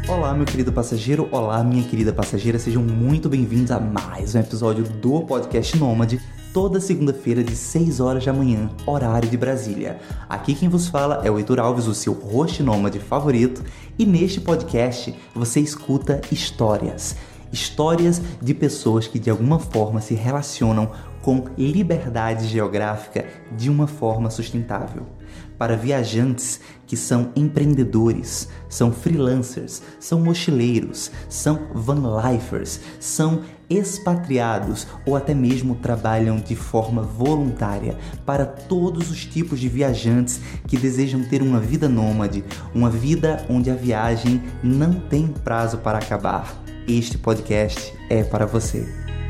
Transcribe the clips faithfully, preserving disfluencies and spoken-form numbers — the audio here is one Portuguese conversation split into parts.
Olá, meu querido passageiro, olá, minha querida passageira, sejam muito bem-vindos a mais um episódio do Podcast Nômade, toda segunda-feira de seis horas da manhã, horário de Brasília. Aqui quem vos fala é o Heitor Alves, o seu host nômade favorito, e neste podcast você escuta histórias. Histórias de pessoas que de alguma forma se relacionam com liberdade geográfica de uma forma sustentável. Para viajantes que são empreendedores, são freelancers, são mochileiros, são vanlifers, são expatriados ou até mesmo trabalham de forma voluntária. Para todos os tipos de viajantes que desejam ter uma vida nômade, uma vida onde a viagem não tem prazo para acabar, este podcast é para você.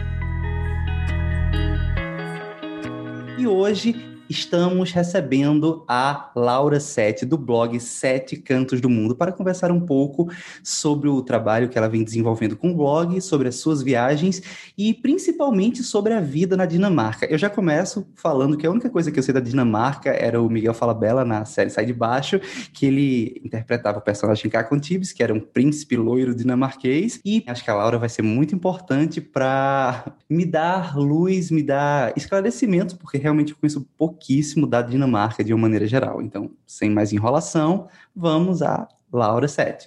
E hoje estamos recebendo a Laura Sete, do blog Sete Cantos do Mundo, para conversar um pouco sobre o trabalho que ela vem desenvolvendo com o blog, sobre as suas viagens e principalmente sobre a vida na Dinamarca. Eu já começo falando que a única coisa que eu sei da Dinamarca era o Miguel Falabella na série Sai de Baixo, que ele interpretava o personagem Kakon Tibes, que era um príncipe loiro dinamarquês, e acho que a Laura vai ser muito importante para me dar luz, me dar esclarecimentos, porque realmente eu conheço pouco pouquíssimo da Dinamarca de uma maneira geral. Então, sem mais enrolação, vamos a Laura Sete.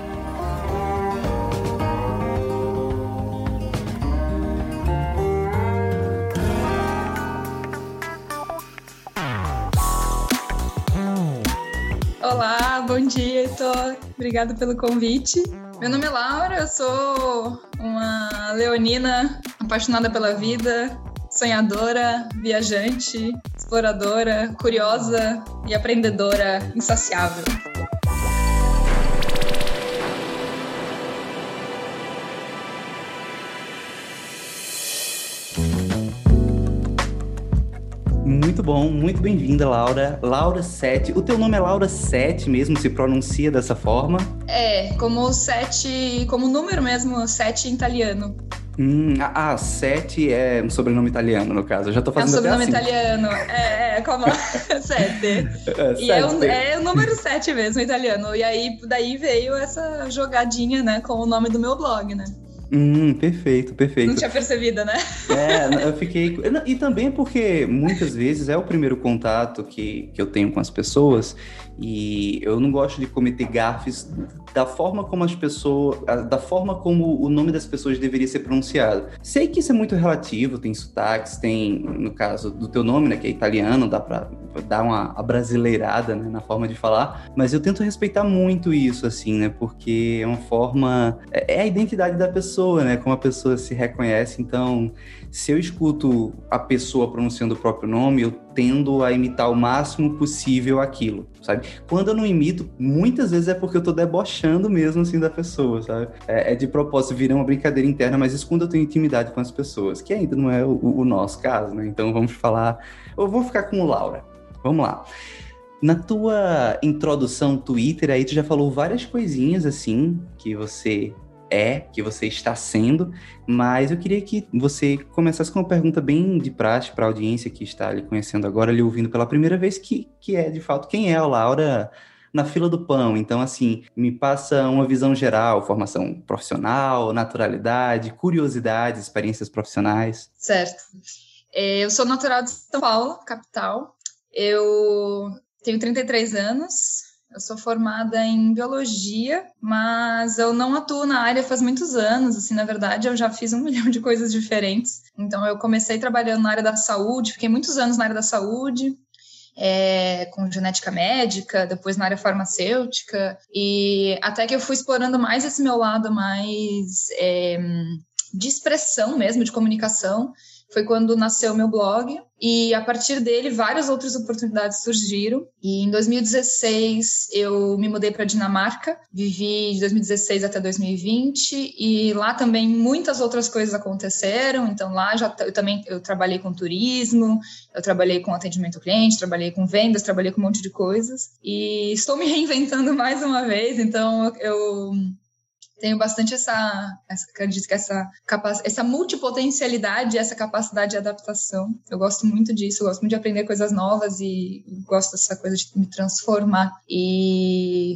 Olá, bom dia, Heitor. Obrigada pelo convite. Meu nome é Laura, eu sou uma leonina apaixonada pela vida, sonhadora, viajante, exploradora, curiosa e aprendedora insaciável. Muito bom, muito bem-vinda, Laura. Laura Sete. O teu nome é Laura Sete mesmo? Se pronuncia dessa forma? É, como sete, como número mesmo, sete em italiano. Hum, ah, Sete é um sobrenome italiano, no caso. Eu já tô fazendo É um sobrenome até assim. italiano. É, é como Sete. É, e é, um, sete. é o número sete mesmo, italiano. E aí, daí veio essa jogadinha, né, com o nome do meu blog, né? Hum, perfeito, perfeito. Não tinha percebido, né? É, eu fiquei... E também porque muitas vezes é o primeiro contato que, que eu tenho com as pessoas e eu não gosto de cometer gafes da forma como as pessoas... da forma como o nome das pessoas deveria ser pronunciado. Sei que isso é muito relativo, tem sotaques, tem, no caso do teu nome, né, que é italiano, dá pra dar uma abrasileirada, né, na forma de falar, mas eu tento respeitar muito isso, assim, né, porque é uma forma... é a identidade da pessoa, né, como a pessoa se reconhece. Então, se eu escuto a pessoa pronunciando o próprio nome, eu tendo a imitar o máximo possível aquilo, sabe? Quando eu não imito, muitas vezes é porque eu tô debochando mesmo, assim, da pessoa, sabe? É, é de propósito, vira uma brincadeira interna, mas isso quando eu tenho intimidade com as pessoas, que ainda não é o, o nosso caso, né? Então, vamos falar... Eu vou ficar com o Laura. Vamos lá. Na tua introdução Twitter, aí tu já falou várias coisinhas, assim, que você... é, que você está sendo, mas eu queria que você começasse com uma pergunta bem de praxe para a audiência que está lhe conhecendo agora, lhe ouvindo pela primeira vez, que, que é, de fato, quem é a Laura na fila do pão. Então, assim, me passa uma visão geral, formação profissional, naturalidade, curiosidades, experiências profissionais. Certo. Eu sou natural de São Paulo, capital. Eu tenho trinta e três anos. Eu sou formada em biologia, mas eu não atuo na área faz muitos anos. Assim, na verdade, eu já fiz um milhão de coisas diferentes. Então, eu comecei trabalhando na área da saúde, fiquei muitos anos na área da saúde, é, com genética médica, depois na área farmacêutica, e até que eu fui explorando mais esse meu lado mais é, de expressão mesmo, de comunicação. Foi quando nasceu o meu blog e a partir dele várias outras oportunidades surgiram. E em dois mil e dezesseis eu me mudei para a Dinamarca, vivi de dois mil e dezesseis até dois mil e vinte e lá também muitas outras coisas aconteceram. Então lá já eu também eu trabalhei com turismo, eu trabalhei com atendimento ao cliente, trabalhei com vendas, trabalhei com um monte de coisas e estou me reinventando mais uma vez. Então eu tenho bastante essa, essa, acredito que essa, capac, essa multipotencialidade, essa capacidade de adaptação. Eu gosto muito disso, eu gosto muito de aprender coisas novas e gosto dessa coisa de me transformar. E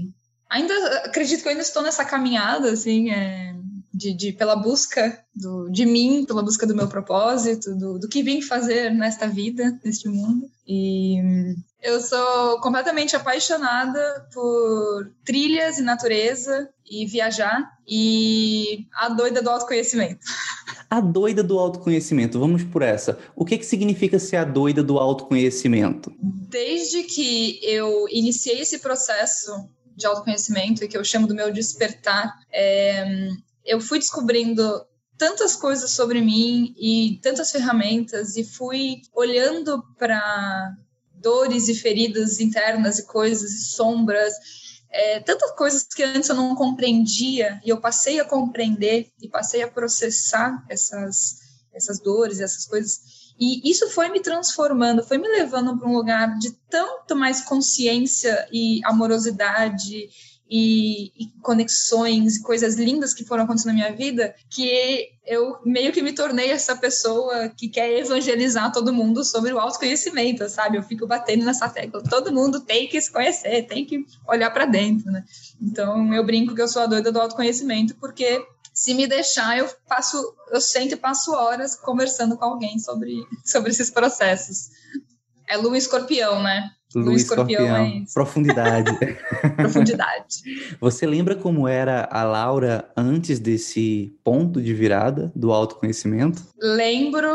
ainda acredito que eu ainda estou nessa caminhada, assim, é, de, de, pela busca do, de mim, pela busca do meu propósito, do, do que vim fazer nesta vida, neste mundo. E eu sou completamente apaixonada por trilhas e natureza e viajar e a doida do autoconhecimento. A doida do autoconhecimento, vamos por essa. O que, que significa ser a doida do autoconhecimento? Desde que eu iniciei esse processo de autoconhecimento e que eu chamo do meu despertar, é, eu fui descobrindo tantas coisas sobre mim e tantas ferramentas e fui olhando para dores e feridas internas e coisas e sombras, é, tantas coisas que antes eu não compreendia e eu passei a compreender e passei a processar essas, essas dores, essas coisas. E isso foi me transformando, foi me levando para um lugar de tanto mais consciência e amorosidade e, e conexões e coisas lindas que foram acontecendo na minha vida, que eu meio que me tornei essa pessoa que quer evangelizar todo mundo sobre o autoconhecimento, sabe? Eu fico batendo nessa tecla. Todo mundo tem que se conhecer, tem que olhar para dentro, né? Então, eu brinco que eu sou a doida do autoconhecimento, porque se me deixar, eu passo, eu sento e passo horas conversando com alguém sobre, sobre esses processos. É Lua Escorpião, né? Lua Escorpião, Escorpião é isso. Profundidade. Profundidade. Você lembra como era a Laura antes desse ponto de virada do autoconhecimento? Lembro,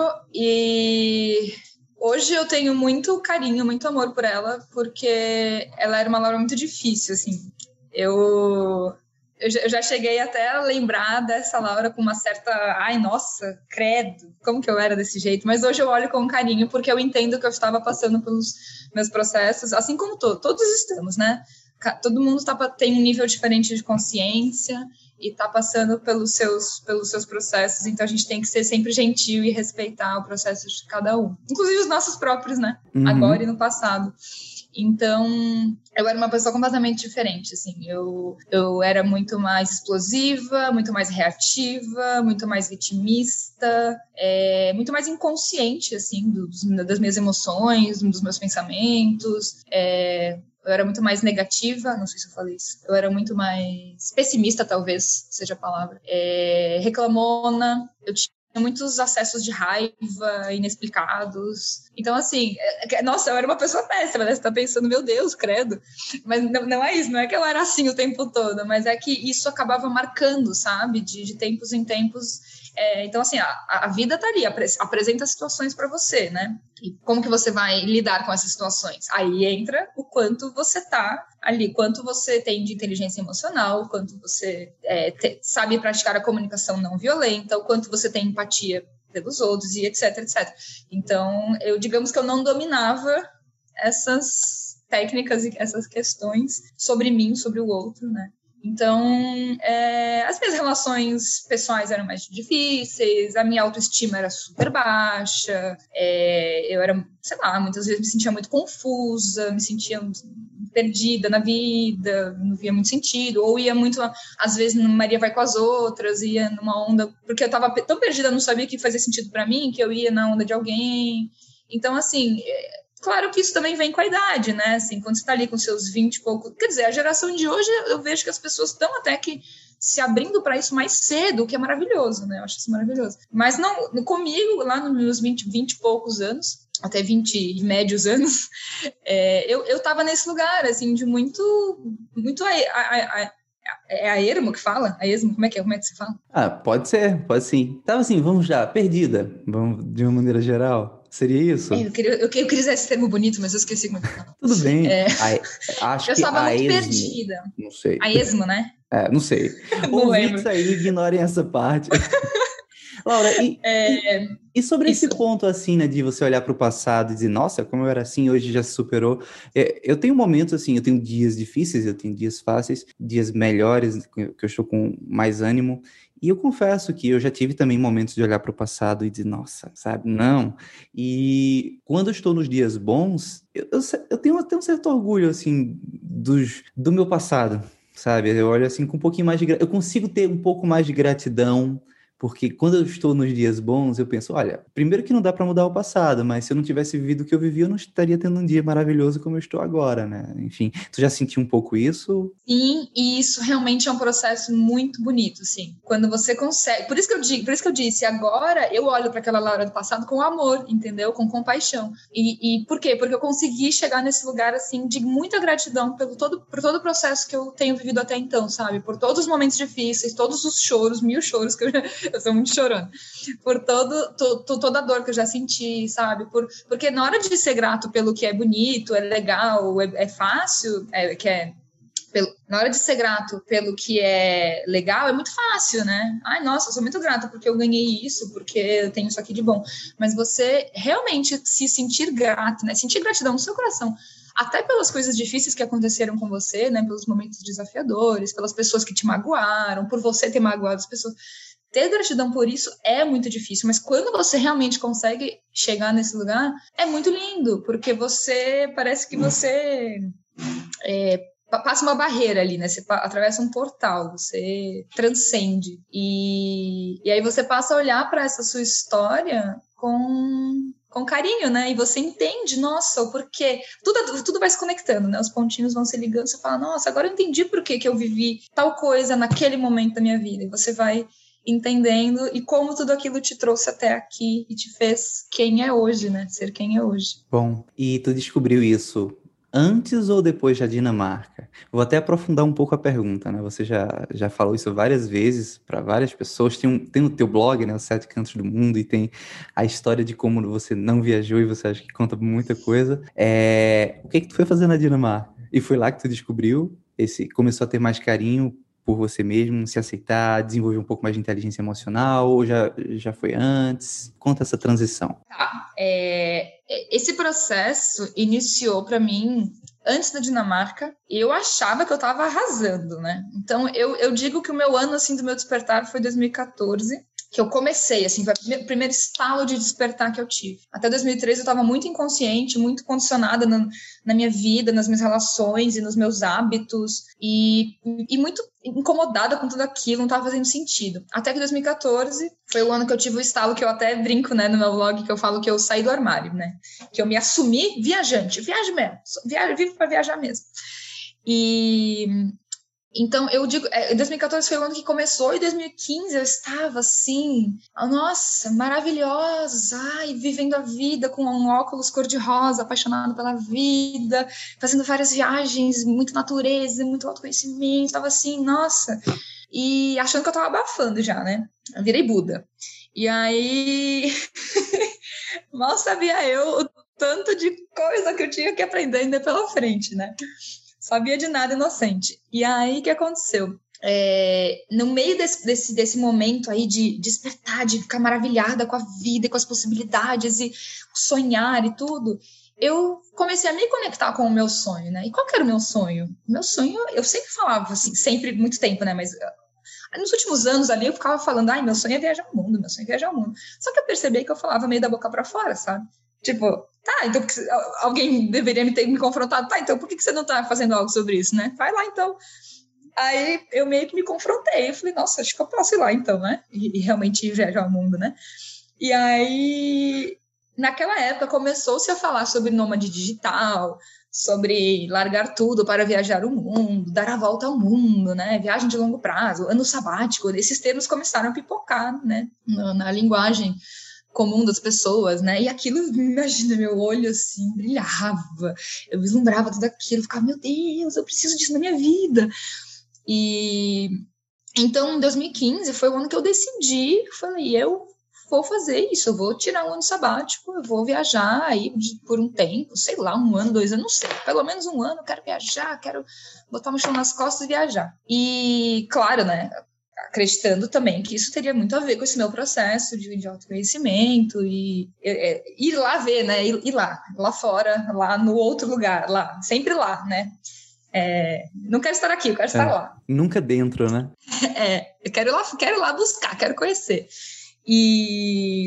e hoje eu tenho muito carinho, muito amor por ela, porque ela era uma Laura muito difícil, assim. Eu... Eu já cheguei até a lembrar dessa Laura com uma certa... Ai, nossa, credo, como que eu era desse jeito? Mas hoje eu olho com carinho, porque eu entendo que eu estava passando pelos meus processos, assim como to- todos estamos, né? Todo mundo tá, tem um nível diferente de consciência e está passando pelos seus, pelos seus processos, então a gente tem que ser sempre gentil e respeitar o processo de cada um. Inclusive os nossos próprios, né? Uhum. Agora e no passado. Então, eu era uma pessoa completamente diferente, assim, eu, eu era muito mais explosiva, muito mais reativa, muito mais vitimista, é, muito mais inconsciente, assim, dos, das minhas emoções, dos meus pensamentos, é, eu era muito mais negativa, não sei se eu falei isso, eu era muito mais pessimista, talvez seja a palavra, é, reclamona, eu tinha muitos acessos de raiva inexplicados. Então, assim, nossa, eu era uma pessoa péssima, né? Você tá pensando, meu Deus, credo. Mas não, não é isso, não é que eu era assim o tempo todo, mas é que isso acabava marcando, sabe? De, de tempos em tempos. É, então, assim, a, a vida tá ali, apre, apresenta situações para você, né? E como que você vai lidar com essas situações? Aí entra o quanto você tá ali, quanto você tem de inteligência emocional, o quanto você é, te, sabe praticar a comunicação não violenta, o quanto você tem empatia pelos outros e etc, etcétera. Então, eu digamos que eu não dominava essas técnicas e essas questões sobre mim, sobre o outro, né? Então, é, as minhas relações pessoais eram mais difíceis, a minha autoestima era super baixa, é, eu era, sei lá, muitas vezes me sentia muito confusa, me sentia perdida na vida, não via muito sentido, ou ia muito, às vezes, Maria vai com as outras, ia numa onda, porque eu estava tão perdida, não sabia o que fazia sentido para mim, que eu ia na onda de alguém. Então, assim... Claro que isso também vem com a idade, né? Assim, quando você está ali com seus vinte e pouco... Quer dizer, a geração de hoje, eu vejo que as pessoas estão até que se abrindo para isso mais cedo, o que é maravilhoso, né? Eu acho isso maravilhoso. Mas não, comigo, lá nos meus vinte, vinte e poucos anos, até vinte e médios anos, é, eu, eu tava nesse lugar, assim, de muito... muito a, a, a, é a ermo que fala? A esmo? Como é que é? Como é que se fala? Ah, pode ser, pode sim. Tava assim, vamos já, perdida, vamos, de uma maneira geral. Seria isso? É, eu, queria, eu, eu queria dizer esse termo bonito, mas eu esqueci como é que fala. Tudo bem. É, a, acho eu que estava a muito esmo, perdida. Não sei. A esmo, né? É, não sei. Não Ouvintes lembro. aí, ignorem essa parte. Laura, e, é, e, e sobre isso. esse ponto, assim, né, de você olhar para o passado e dizer, nossa, como eu era assim, hoje já se superou. É, eu tenho momentos, assim, eu tenho dias difíceis, eu tenho dias fáceis, dias melhores, que eu estou com mais ânimo. E eu confesso que eu já tive também momentos de olhar para o passado e dizer, nossa, sabe, não. E quando eu estou nos dias bons, eu, eu, eu tenho até um certo orgulho, assim, dos, do meu passado, sabe? Eu olho, assim, com um pouquinho mais de... Eu consigo ter um pouco mais de gratidão Porque quando eu estou nos dias bons, eu penso, olha, primeiro que não dá para mudar o passado, mas se eu não tivesse vivido o que eu vivi, eu não estaria tendo um dia maravilhoso como eu estou agora, né? Enfim, tu já sentiu um pouco isso? Sim, e isso realmente é um processo muito bonito, sim. Quando você consegue, por isso que eu digo, por isso que eu disse, agora eu olho para aquela Laura do passado com amor, entendeu? Com compaixão. E, e por quê? Porque eu consegui chegar nesse lugar assim de muita gratidão pelo todo, por todo o processo que eu tenho vivido até então, sabe? Por todos os momentos difíceis, todos os choros, mil choros que eu já, eu sou muito chorando, por todo, to, to, toda a dor que eu já senti, sabe? Por, porque na hora de ser grato pelo que é bonito, é legal, é, é fácil, é, que é Pelo, na hora de ser grato pelo que é legal, é muito fácil, né? Ai, nossa, eu sou muito grata porque eu ganhei isso, porque eu tenho isso aqui de bom. Mas você realmente se sentir grato, né? Sentir gratidão no seu coração, até pelas coisas difíceis que aconteceram com você, né? Pelos momentos desafiadores, pelas pessoas que te magoaram, por você ter magoado as pessoas. Ter gratidão por isso é muito difícil, mas quando você realmente consegue chegar nesse lugar, é muito lindo, porque você, parece que você... É, passa uma barreira ali, né? Você atravessa um portal, você transcende. E, e aí você passa a olhar para essa sua história com, com carinho, né? E você entende, nossa, o porquê. Tudo, tudo vai se conectando, né? Os pontinhos vão se ligando, você fala, nossa, agora eu entendi por que que eu vivi tal coisa naquele momento da minha vida. E você vai entendendo e como tudo aquilo te trouxe até aqui e te fez quem é hoje, né? Ser quem é hoje. Bom, e tu descobriu isso antes ou depois da Dinamarca? Vou até aprofundar um pouco a pergunta, né? Você já, já falou isso várias vezes para várias pessoas. Tem, um, tem no teu blog, né? Os Sete Cantos do Mundo, e tem a história de como você não viajou e você acha que conta muita coisa. É, o que que tu foi fazer na Dinamarca? E foi lá que tu descobriu, esse, começou a ter mais carinho por você mesmo, se aceitar, desenvolver um pouco mais de inteligência emocional, ou já, já foi antes? Conta essa transição. Tá, é, esse processo iniciou para mim antes da Dinamarca, e eu achava que eu estava arrasando, né? Então, eu, eu digo que o meu ano, assim, do meu despertar foi dois mil e catorze, que eu comecei, assim, foi o primeiro estalo de despertar que eu tive. Até dois mil e treze eu estava muito inconsciente, muito condicionada na, na minha vida, nas minhas relações e nos meus hábitos, e, e muito incomodada com tudo aquilo, não estava fazendo sentido. Até que dois mil e catorze foi o ano que eu tive o estalo, que eu até brinco, né, no meu blog, que eu falo que eu saí do armário, né? Que eu me assumi viajante, viaje mesmo, viaje, vivo para viajar mesmo. E... Então, eu digo, dois mil e catorze foi o ano que começou, e dois mil e quinze eu estava assim, nossa, maravilhosa, ai, vivendo a vida com um óculos cor-de-rosa, apaixonada pela vida, fazendo várias viagens, muito natureza, muito autoconhecimento, estava assim, nossa, e achando que eu estava abafando já, né? Eu virei Buda. E aí, mal sabia eu o tanto de coisa que eu tinha que aprender ainda pela frente, né? Sabia de nada, inocente. E aí, o que aconteceu? É, no meio desse, desse, desse momento aí de despertar, de ficar maravilhada com a vida e com as possibilidades e sonhar e tudo, eu comecei a me conectar com o meu sonho, né? E qual que era o meu sonho? O meu sonho, eu sempre falava assim, sempre, muito tempo, né? Mas nos últimos anos ali, eu ficava falando, ai, meu sonho é viajar o mundo, meu sonho é viajar o mundo. Só que eu percebi que eu falava meio da boca pra fora, sabe? Tipo, tá, então porque alguém deveria me ter me confrontado, tá, então por que você não tá fazendo algo sobre isso, né? Vai lá, então. Aí eu meio que me confrontei, eu falei, nossa, acho que eu posso ir lá, então, né? E, e realmente viajar o mundo, né? E aí, naquela época, começou-se a falar sobre nômade digital, sobre largar tudo para viajar o mundo, dar a volta ao mundo, né? Viagem de longo prazo, ano sabático, esses termos começaram a pipocar, né? Na, na linguagem comum das pessoas, né? E aquilo, imagina, meu olho assim, brilhava. Eu vislumbrava tudo aquilo, ficava, meu Deus, eu preciso disso na minha vida. E então, em dois mil e quinze, foi o ano que eu decidi, falei, eu vou fazer isso, eu vou tirar um ano sabático, eu vou viajar aí por um tempo, sei lá, um ano, dois anos, não sei. Pelo menos um ano, eu quero viajar, quero botar uma mochila nas costas e viajar. E, claro, né? Acreditando também que isso teria muito a ver com esse meu processo de, de autoconhecimento e é, é, ir lá ver, né? Ir, ir lá, lá fora, lá no outro lugar, lá, sempre lá, né? É, não quero estar aqui, eu quero estar é, lá. Nunca dentro, né? É, eu quero ir lá, quero ir lá buscar, quero conhecer. E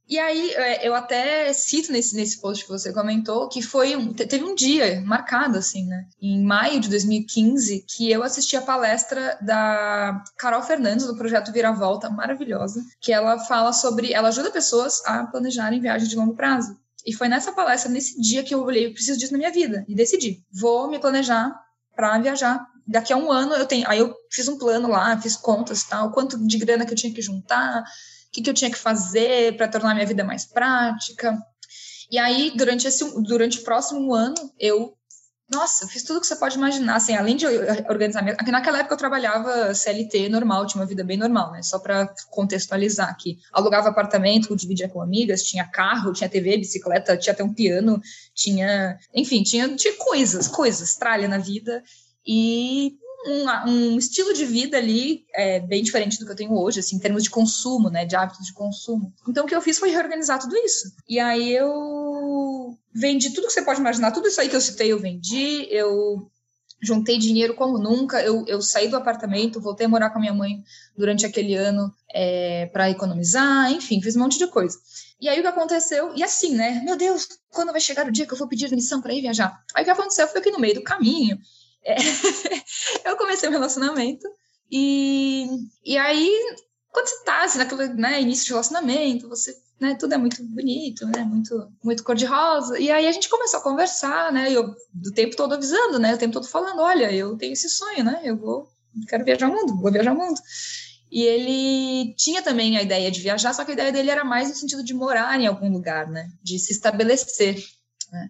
E aí, eu até cito nesse, nesse post que você comentou, que foi um, teve um dia marcado, assim, né? Em maio de dois mil e quinze, que eu assisti a palestra da Carol Fernandes, do projeto Viravolta, maravilhosa, que ela fala sobre, ela ajuda pessoas a planejarem viagens de longo prazo. E foi nessa palestra, nesse dia, que eu olhei, eu preciso disso na minha vida, e decidi, vou me planejar para viajar. Daqui a um ano eu tenho, aí eu fiz um plano lá, fiz contas e tal, quanto de grana que eu tinha que juntar, o que, que eu tinha que fazer para tornar minha vida mais prática. E aí, durante, esse, durante o próximo ano, eu, nossa, fiz tudo que você pode imaginar, assim, além de organizar minha... Naquela época eu trabalhava C L T normal, tinha uma vida bem normal, né? Só para contextualizar aqui. Alugava apartamento, dividia com amigas, tinha carro, tinha T V, bicicleta, tinha até um piano, tinha... Enfim, tinha, tinha coisas, coisas, tralha na vida. E... Um, um estilo de vida ali é, bem diferente do que eu tenho hoje, assim, em termos de consumo, né, de hábitos de consumo. Então, o que eu fiz foi reorganizar tudo isso. E aí eu vendi tudo que você pode imaginar, tudo isso aí que eu citei eu vendi, eu juntei dinheiro como nunca, eu, eu saí do apartamento, voltei a morar com a minha mãe durante aquele ano é, para economizar, enfim, fiz um monte de coisa. E aí o que aconteceu, e assim, né, meu Deus, quando vai chegar o dia que eu vou pedir demissão para ir viajar? Aí o que aconteceu foi que no meio do caminho, É, eu comecei um relacionamento e, e aí, quando você tá assim, naquele né, início de relacionamento, você, né, tudo é muito bonito, né, muito, muito cor-de-rosa, e aí a gente começou a conversar, né, eu do tempo todo avisando, né, o tempo todo falando, olha, eu tenho esse sonho, né, eu vou, quero viajar o mundo, vou viajar o mundo. E ele tinha também a ideia de viajar, só que a ideia dele era mais no sentido de morar em algum lugar, né, de se estabelecer, né,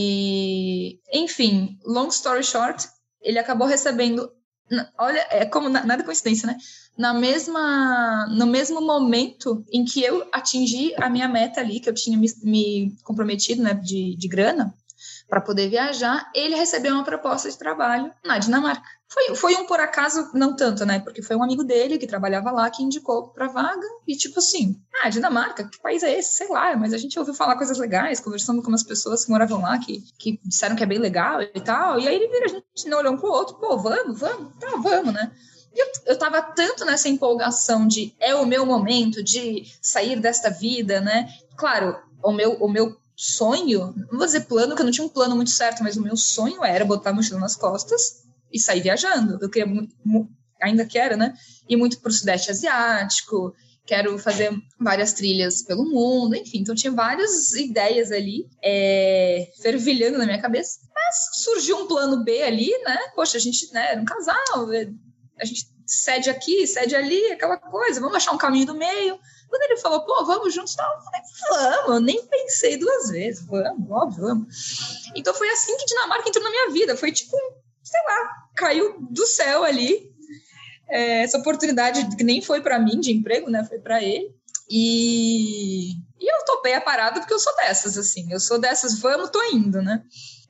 e, enfim, long story short, ele acabou recebendo, olha, é como, nada coincidência, né? Na mesma, no mesmo momento em que eu atingi a minha meta ali, que eu tinha me, me comprometido, né, de, de grana, para poder viajar, ele recebeu uma proposta de trabalho na Dinamarca. Foi, foi um por acaso, não tanto, né? Porque foi um amigo dele que trabalhava lá, que indicou para vaga, e tipo assim, ah, Dinamarca, que país é esse? Sei lá, mas a gente ouviu falar coisas legais, conversando com umas pessoas que moravam lá, que, que disseram que é bem legal e tal, e aí ele vira, a gente não olhou um pro outro, pô, vamos, vamos, tá, vamos, né? E eu, eu tava tanto nessa empolgação de é o meu momento de sair desta vida, né? Claro, o meu, o meu sonho, não vou dizer plano, que eu não tinha um plano muito certo, mas o meu sonho era botar a mochila nas costas e sair viajando. Eu queria, ainda quero, né? Ir muito pro Sudeste Asiático, quero fazer várias trilhas pelo mundo, enfim. Então, tinha várias ideias ali é, fervilhando na minha cabeça. Mas surgiu um plano B ali, né? Poxa, a gente né, era um casal, a gente cede aqui, cede ali, aquela coisa, vamos achar um caminho do meio. Quando ele falou, pô, vamos juntos, tal, eu falei, vamos, eu nem pensei duas vezes, vamos, óbvio, vamos. Então foi assim que Dinamarca entrou na minha vida, foi tipo, sei lá, caiu do céu ali, é, essa oportunidade que nem foi para mim de emprego, né, foi para ele, e, e eu topei a parada porque eu sou dessas, assim, eu sou dessas, vamos, tô indo, né.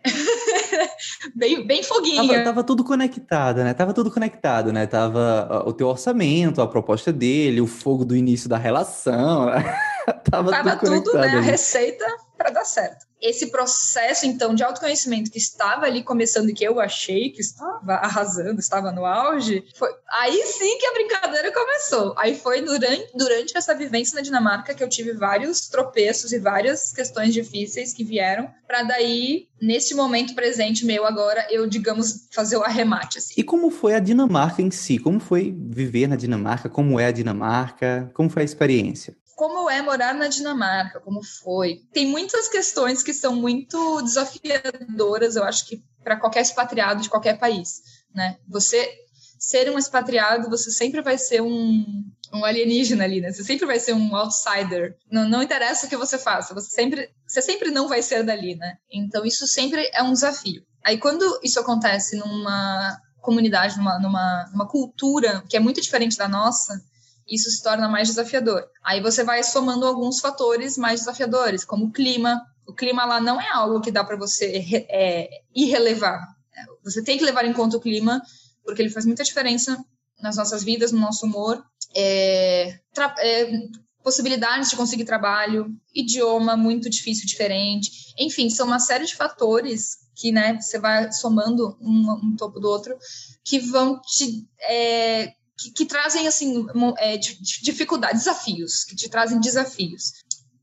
bem, bem foguinha. Tava, tava tudo conectado, né? Tava tudo conectado, né? Tava o teu orçamento, a proposta dele, o fogo do início da relação. tava, tava tudo, tudo, né? Ali. A receita para dar certo. Esse processo, então, de autoconhecimento que estava ali começando e que eu achei que estava arrasando, estava no auge, foi aí sim que a brincadeira começou. Aí foi durante, durante essa vivência na Dinamarca que eu tive vários tropeços e várias questões difíceis que vieram, para daí, nesse momento presente meu agora, eu, digamos, fazer o arremate. Assim. E como foi a Dinamarca em si? Como foi viver na Dinamarca? Como é a Dinamarca? Como foi a experiência? Como é morar na Dinamarca, como foi. Tem muitas questões que são muito desafiadoras, eu acho que para qualquer expatriado de qualquer país, né? Você ser um expatriado, você sempre vai ser um, um alienígena ali, né? Você sempre vai ser um outsider. Não, não interessa o que você faça, você sempre, você sempre não vai ser dali, né? Então isso sempre é um desafio. Aí quando isso acontece numa comunidade, numa, numa, numa cultura que é muito diferente da nossa, isso se torna mais desafiador. Aí você vai somando alguns fatores mais desafiadores, como o clima. O clima lá não é algo que dá para você é, irrelevar. Você tem que levar em conta o clima, porque ele faz muita diferença nas nossas vidas, no nosso humor. É, tra- é, possibilidades de conseguir trabalho, idioma muito difícil, diferente. Enfim, são uma série de fatores que né, você vai somando um, um topo do outro, que vão te... É, Que, que trazem, assim, é, dificuldades, desafios, que te trazem desafios.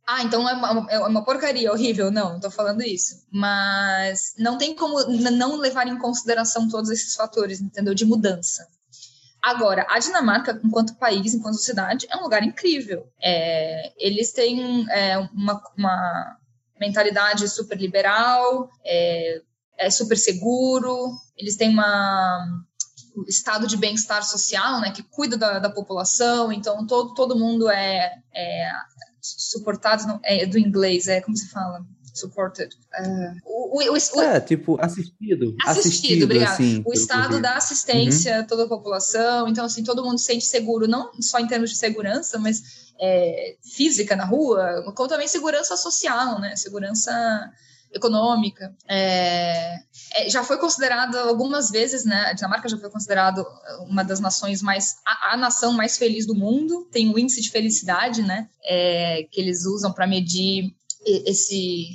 Ah, então é uma, é uma porcaria, horrível. Não, não tô falando isso. Mas não tem como não levar em consideração todos esses fatores, entendeu? De mudança. Agora, a Dinamarca, enquanto país, enquanto sociedade, é um lugar incrível. É, eles têm é, uma, uma mentalidade super liberal, é, é super seguro, eles têm uma um estado de bem-estar social, né, que cuida da, da população, então todo, todo mundo é, é suportado, não, é do inglês, é como se fala? Supported. Uh, o, o, o, É, tipo, assistido. Assistido, Assistido, obrigada. assim. O Estado dá assistência Uhum. a toda a população, então, assim, todo mundo se sente seguro, não só em termos de segurança, mas é, física na rua, como também segurança social, né? Segurança econômica. É, é, já foi considerado algumas vezes, né? A Dinamarca já foi considerado uma das nações mais... A, a nação mais feliz do mundo. Tem um índice de felicidade, né? É, que eles usam para medir esse...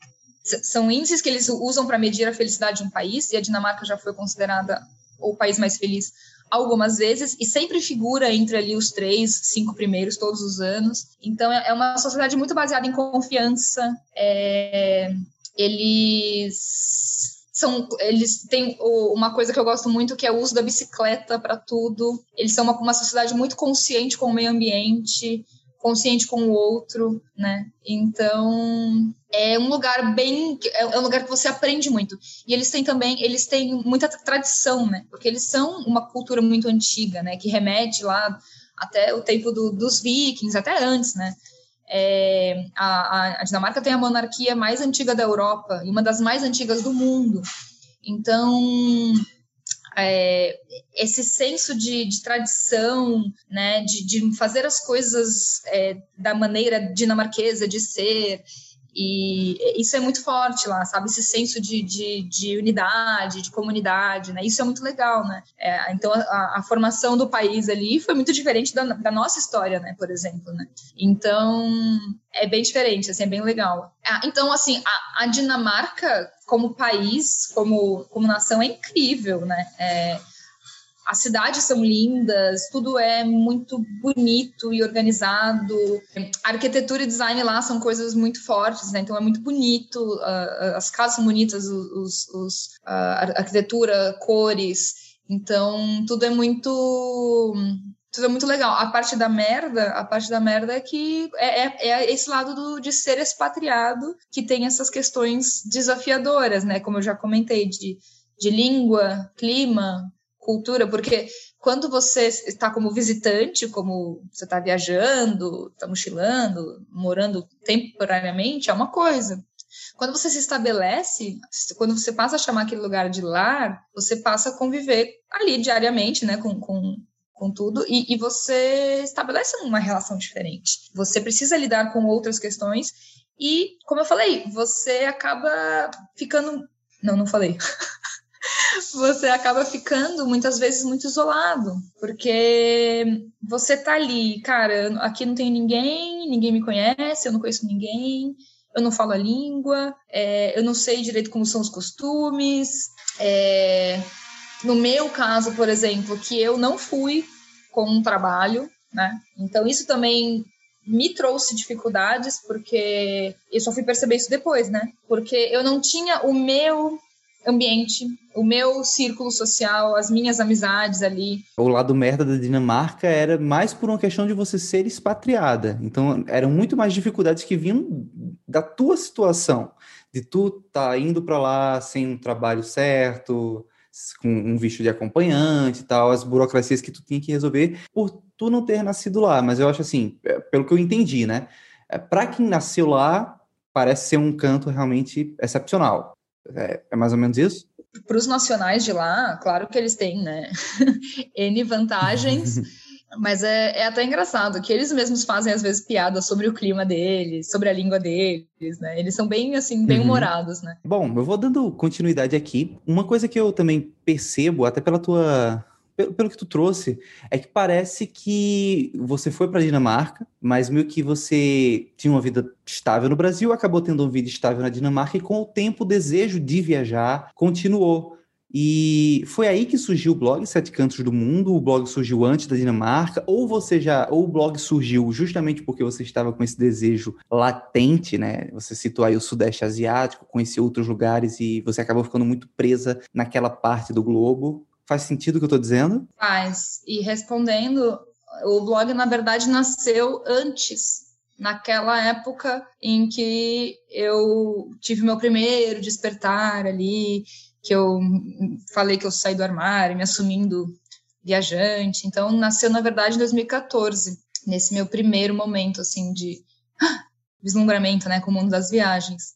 São índices que eles usam para medir a felicidade de um país, e a Dinamarca já foi considerada o país mais feliz algumas vezes, e sempre figura entre ali os três, cinco primeiros todos os anos. Então, é uma sociedade muito baseada em confiança. É, eles... São, eles têm uma coisa que eu gosto muito, que é o uso da bicicleta para tudo. Eles são uma, uma sociedade muito consciente com o meio ambiente, consciente com o outro, né? Então, é um lugar bem... É um lugar que você aprende muito. E eles têm também... Eles têm muita tradição, né? Porque eles são uma cultura muito antiga, né? Que remete lá até o tempo do, dos vikings, até antes, né? É, a, a Dinamarca tem a monarquia mais antiga da Europa e uma das mais antigas do mundo. Então... É, esse senso de, de tradição, né, de, de fazer as coisas é, da maneira dinamarquesa de ser, e isso é muito forte lá, sabe? Esse senso de, de, de unidade, de comunidade, né? Isso é muito legal, né? É, então, a, a formação do país ali foi muito diferente da, da nossa história, né? Por exemplo, né? Então, é bem diferente, assim, é bem legal. Ah, então, assim, a, a Dinamarca como país, como, como nação, é incrível, né? É, as cidades são lindas, tudo é muito bonito e organizado. A arquitetura e design lá são coisas muito fortes, né? Então é muito bonito, uh, as casas são bonitas, os, os, uh, arquitetura, cores. Então tudo é muito... Tudo é muito legal. A parte da merda, a parte da merda é que é, é, é esse lado do, de ser expatriado que tem essas questões desafiadoras, né? Como eu já comentei, de, de língua, clima, cultura, porque quando você está como visitante, como você está viajando, está mochilando, morando temporariamente, é uma coisa. Quando você se estabelece, quando você passa a chamar aquele lugar de lar, você passa a conviver ali diariamente, né, com, com, com tudo, e, e você estabelece uma relação diferente. Você precisa lidar com outras questões e, como eu falei, você acaba ficando... Não, não falei... Você acaba ficando, muitas vezes, muito isolado, porque você tá ali, cara, aqui não tem ninguém, ninguém me conhece, eu não conheço ninguém, eu não falo a língua, é, eu não sei direito como são os costumes. É, no meu caso, por exemplo, que eu não fui com um trabalho, né? Então, isso também me trouxe dificuldades, porque eu só fui perceber isso depois, né? Porque eu não tinha o meu... ambiente, o meu círculo social, as minhas amizades ali. O lado merda da Dinamarca era mais por uma questão de você ser expatriada. Então, eram muito mais dificuldades que vinham da tua situação, de tu tá indo para lá sem um trabalho certo, com um visto de acompanhante e tal, as burocracias que tu tinha que resolver por tu não ter nascido lá. Mas eu acho assim, pelo que eu entendi, né? Para quem nasceu lá, parece ser um canto realmente excepcional. É, é mais ou menos isso? Para os nacionais de lá, claro que eles têm, né? N vantagens, mas é, é até engraçado que eles mesmos fazem, às vezes, piadas sobre o clima deles, sobre a língua deles, né? Eles são bem, assim, bem humorados, né? Bom, eu vou dando continuidade aqui. Uma coisa que eu também percebo, até pela tua... Pelo, pelo que tu trouxe, é que parece que você foi para a Dinamarca, mas meio que você tinha uma vida estável no Brasil, acabou tendo uma vida estável na Dinamarca e com o tempo o desejo de viajar continuou. E foi aí que surgiu o blog Sete Cantos do Mundo? O blog surgiu antes da Dinamarca? Ou você já, ou o blog surgiu justamente porque você estava com esse desejo latente, né? Você citou aí o Sudeste Asiático, conheceu outros lugares e você acabou ficando muito presa naquela parte do globo. Faz sentido o que eu estou dizendo? Faz. E respondendo, o blog, na verdade, nasceu antes, naquela época em que eu tive meu primeiro despertar ali, que eu falei que eu saí do armário, me assumindo viajante. Então, nasceu, na verdade, em dois mil e quatorze, nesse meu primeiro momento, assim, de vislumbramento, né, com o mundo das viagens.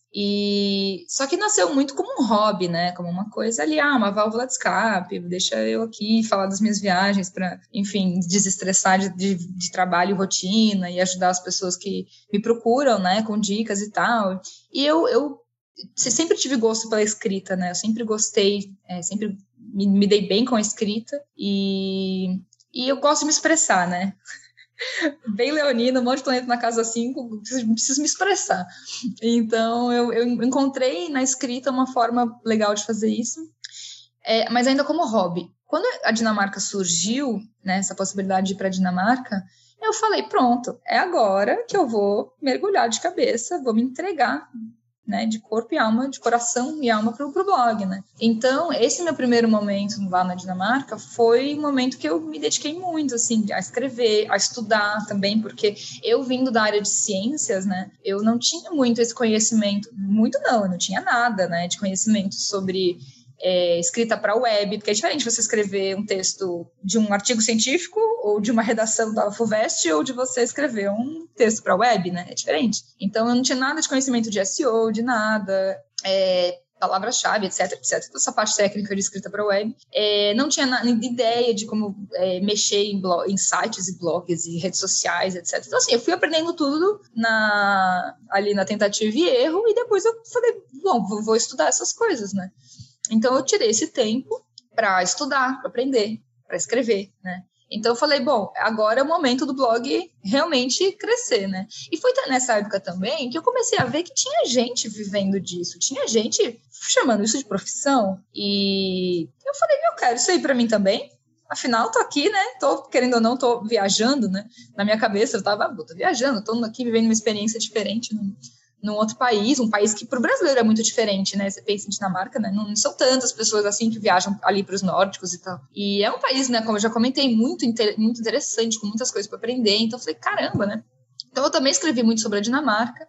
E só que nasceu muito como um hobby, né, como uma coisa ali, ah, uma válvula de escape, deixa eu aqui falar das minhas viagens para, enfim, desestressar de, de, de trabalho e rotina e ajudar as pessoas que me procuram, né, com dicas e tal. E eu, eu sempre tive gosto pela escrita, né, eu sempre gostei, é, sempre me, me dei bem com a escrita e, e eu gosto de me expressar, né. Bem leonina, um monte de planeta na casa cinco, preciso, preciso me expressar. Então, eu, eu encontrei na escrita uma forma legal de fazer isso, é, mas ainda como hobby. Quando a Dinamarca surgiu, né, essa possibilidade de ir para a Dinamarca, eu falei, pronto, é agora que eu vou mergulhar de cabeça, vou me entregar, né, de corpo e alma, de coração e alma para o blog, né? Então, esse meu primeiro momento lá na Dinamarca foi um momento que eu me dediquei muito, assim, a escrever, a estudar também, porque eu vindo da área de ciências, né, eu não tinha muito esse conhecimento, muito não, eu não tinha nada, né, de conhecimento sobre é, escrita para web, porque é diferente você escrever um texto de um artigo científico ou de uma redação da FUVEST ou de você escrever um texto para web, né? É diferente. Então, eu não tinha nada de conhecimento de S E O, de nada, é, palavra-chave, etc, etc. Toda essa parte técnica de escrita para web. É, não tinha na, ideia de como é, mexer em, blog, em sites e blogs e redes sociais, etcétera. Então, assim, eu fui aprendendo tudo na, ali na tentativa e erro e depois eu falei, bom, vou, vou estudar essas coisas, né? Então, eu tirei esse tempo para estudar, para aprender, para escrever, né? Então, eu falei, bom, agora é o momento do blog realmente crescer, né? E foi nessa época também que eu comecei a ver que tinha gente vivendo disso, tinha gente chamando isso de profissão. E eu falei, eu quero isso aí para mim também. Afinal, tô aqui, né? Tô, querendo ou não, tô viajando, né? Na minha cabeça, eu tava, tô viajando, tô aqui vivendo uma experiência diferente, né? Num outro país, um país que para o brasileiro é muito diferente, né? Você pensa em Dinamarca, né? Não são tantas pessoas assim que viajam ali para os nórdicos e tal. E é um país, né? Como eu já comentei, muito, inter... muito interessante, com muitas coisas para aprender. Então eu falei, caramba, né? Então eu também escrevi muito sobre a Dinamarca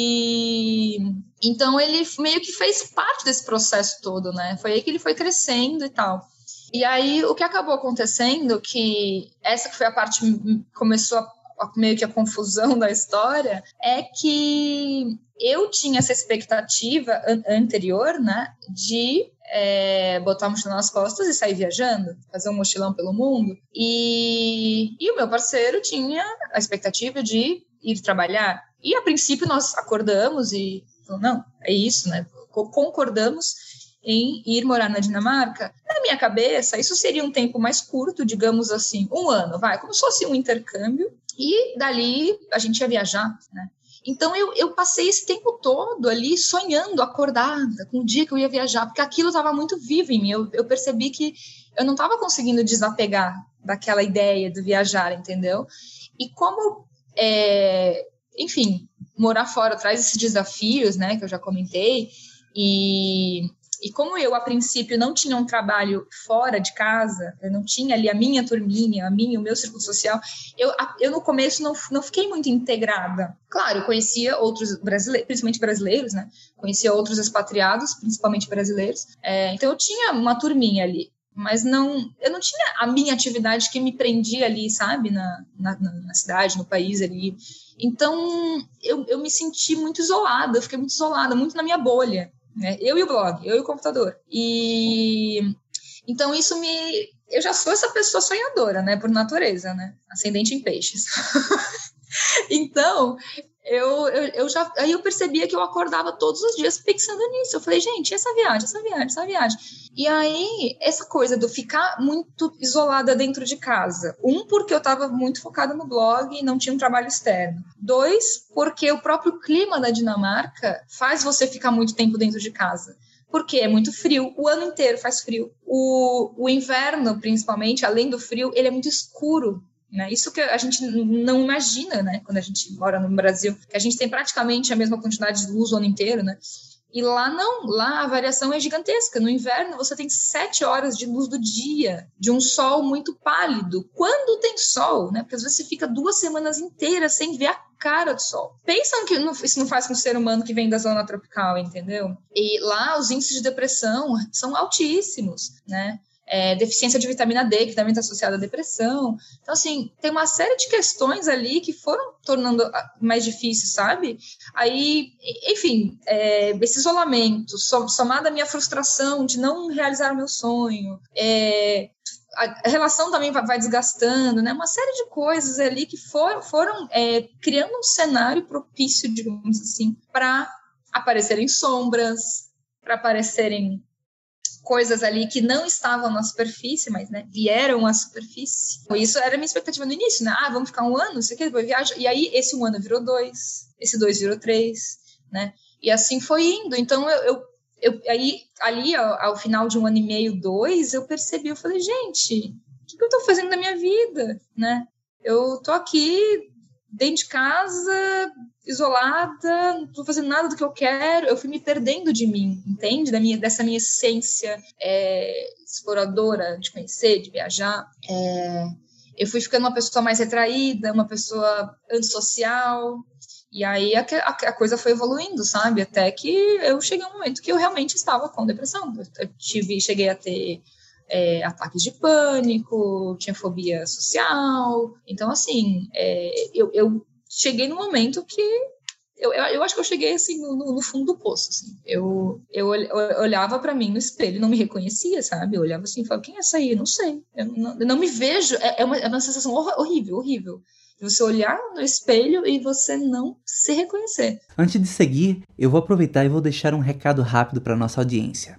e então ele meio que fez parte desse processo todo, né? Foi aí que ele foi crescendo e tal. E aí o que acabou acontecendo, que essa que foi a parte que começou a meio que a confusão da história, é que eu tinha essa expectativa an- anterior, né, de é, botar a mochila nas costas e sair viajando, fazer um mochilão pelo mundo, e, e o meu parceiro tinha a expectativa de ir trabalhar, e a princípio nós acordamos e falou, não, é isso, né, concordamos em ir morar na Dinamarca. Na minha cabeça, isso seria um tempo mais curto, digamos assim, um ano, vai, como se fosse um intercâmbio, e dali a gente ia viajar, né? Então eu, eu passei esse tempo todo ali sonhando, acordada, com o dia que eu ia viajar, porque aquilo estava muito vivo em mim. Eu, eu percebi que eu não estava conseguindo desapegar daquela ideia de viajar, entendeu? E como, é, enfim, morar fora traz esses desafios, né, que eu já comentei, e... E como eu, a princípio, não tinha um trabalho fora de casa, eu não tinha ali a minha turminha, a minha, o meu círculo social, eu, eu no começo não, não fiquei muito integrada. Claro, eu conhecia outros brasileiros, principalmente brasileiros, né? Conhecia outros expatriados, principalmente brasileiros. É, então, eu tinha uma turminha ali, mas não, eu não tinha a minha atividade que me prendia ali, sabe? Na, na, na cidade, no país ali. Então, eu, eu me senti muito isolada, eu fiquei muito isolada, muito na minha bolha. Né? Eu e o blog, eu e o computador. E então isso me... Eu já sou essa pessoa sonhadora, né? Por natureza, né? Ascendente em peixes. Então, eu, eu, eu já... Aí eu percebia que eu acordava todos os dias pensando nisso. Eu falei, gente, essa viagem, essa viagem, essa viagem. E aí, essa coisa de eu ficar muito isolada dentro de casa. Um, porque eu estava muito focada no blog e não tinha um trabalho externo. Dois, porque o próprio clima da Dinamarca faz você ficar muito tempo dentro de casa. porque é muito frio, o ano inteiro faz frio. O, o inverno, principalmente, além do frio, ele é muito escuro. Né? Isso que a gente não imagina, né? Quando a gente mora no Brasil, que a gente tem praticamente a mesma quantidade de luz o ano inteiro, né? E lá não, lá a variação é gigantesca. No inverno você tem sete horas de luz do dia, de um sol muito pálido. Quando tem sol, né? Porque às vezes você fica duas semanas inteiras sem ver a cara do sol. Pensam que isso não faz com o ser humano que vem da zona tropical, entendeu? E lá os índices de depressão são altíssimos, né? É, deficiência de vitamina D, que também está associada à depressão. Então, assim, tem uma série de questões ali que foram tornando mais difícil, sabe? Aí, enfim, é, esse isolamento, somado à minha frustração de não realizar o meu sonho, é, a relação também vai, vai desgastando, né? Uma série de coisas ali que for, foram é, criando um cenário propício, digamos assim, para aparecerem sombras, para aparecerem coisas ali que não estavam na superfície, mas, né, vieram à superfície. Isso era a minha expectativa no início, né? Ah, vamos ficar um ano, isso aqui, depois viaja. E aí, esse um ano virou dois, esse dois virou três, né? E assim foi indo. Então, eu, eu, eu aí, ali, ao, ao final de um ano e meio, dois, eu percebi, eu falei, gente, o que, que eu tô fazendo na minha vida, né? Eu tô aqui dentro de casa, isolada, não tô fazendo nada do que eu quero, eu fui me perdendo de mim, entende? Da minha, dessa minha essência é, exploradora, de conhecer, de viajar. É, eu fui ficando uma pessoa mais retraída, uma pessoa antissocial, e aí a, a, a coisa foi evoluindo, sabe? Até que eu cheguei a um momento que eu realmente estava com depressão. Eu tive, cheguei a ter É, ataques de pânico, tinha fobia social. Então, assim, é, eu, eu cheguei num momento que eu, eu, eu acho que eu cheguei assim no, no fundo do poço. Assim. Eu, eu, eu olhava para mim no espelho e não me reconhecia, sabe? Eu olhava assim e falava, quem é essa aí? Não sei. Eu não, eu não me vejo. É, é, uma, é uma sensação horrível, horrível. Você olhar no espelho e você não se reconhecer. Antes de seguir, eu vou aproveitar e vou deixar um recado rápido para nossa audiência.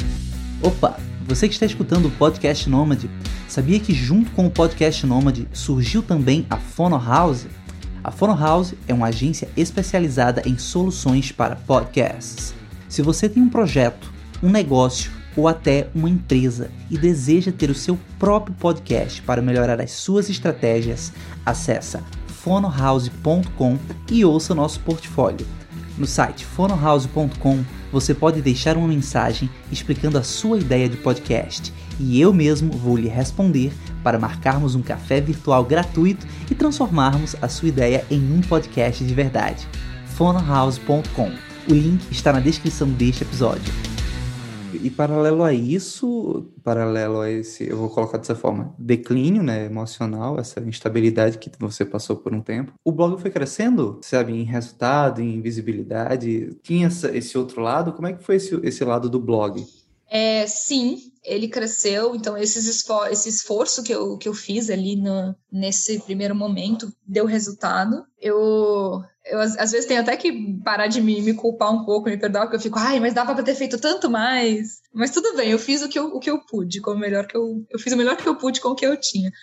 Opa! Você que está escutando o Podcast Nômade, sabia que junto com o Podcast Nômade surgiu também a Fono House? A Fono House é uma agência especializada em soluções para podcasts. Se você tem um projeto, um negócio ou até uma empresa e deseja ter o seu próprio podcast para melhorar as suas estratégias, acesse fono house ponto com e ouça nosso portfólio. No site fono house ponto com você pode deixar uma mensagem explicando a sua ideia de podcast e eu mesmo vou lhe responder para marcarmos um café virtual gratuito e transformarmos a sua ideia em um podcast de verdade. fono house ponto com. O link está na descrição deste episódio. E paralelo a isso, paralelo a esse, eu vou colocar dessa forma, declínio, né, emocional, essa instabilidade que você passou por um tempo, o blog foi crescendo, sabe, em resultado, em visibilidade, tinha essa, esse outro lado, como é que foi esse, esse lado do blog? É, sim, ele cresceu, então esses esfor- esse esforço que eu, que eu fiz ali no, nesse primeiro momento deu resultado. Eu, eu às, às vezes tenho até que parar de me, me culpar um pouco, me perdoar, porque eu fico, ai, mas dava pra ter feito tanto mais. Mas tudo bem, eu fiz o que eu, o que eu pude, com o melhor que eu, eu fiz o melhor que eu pude com o que eu tinha.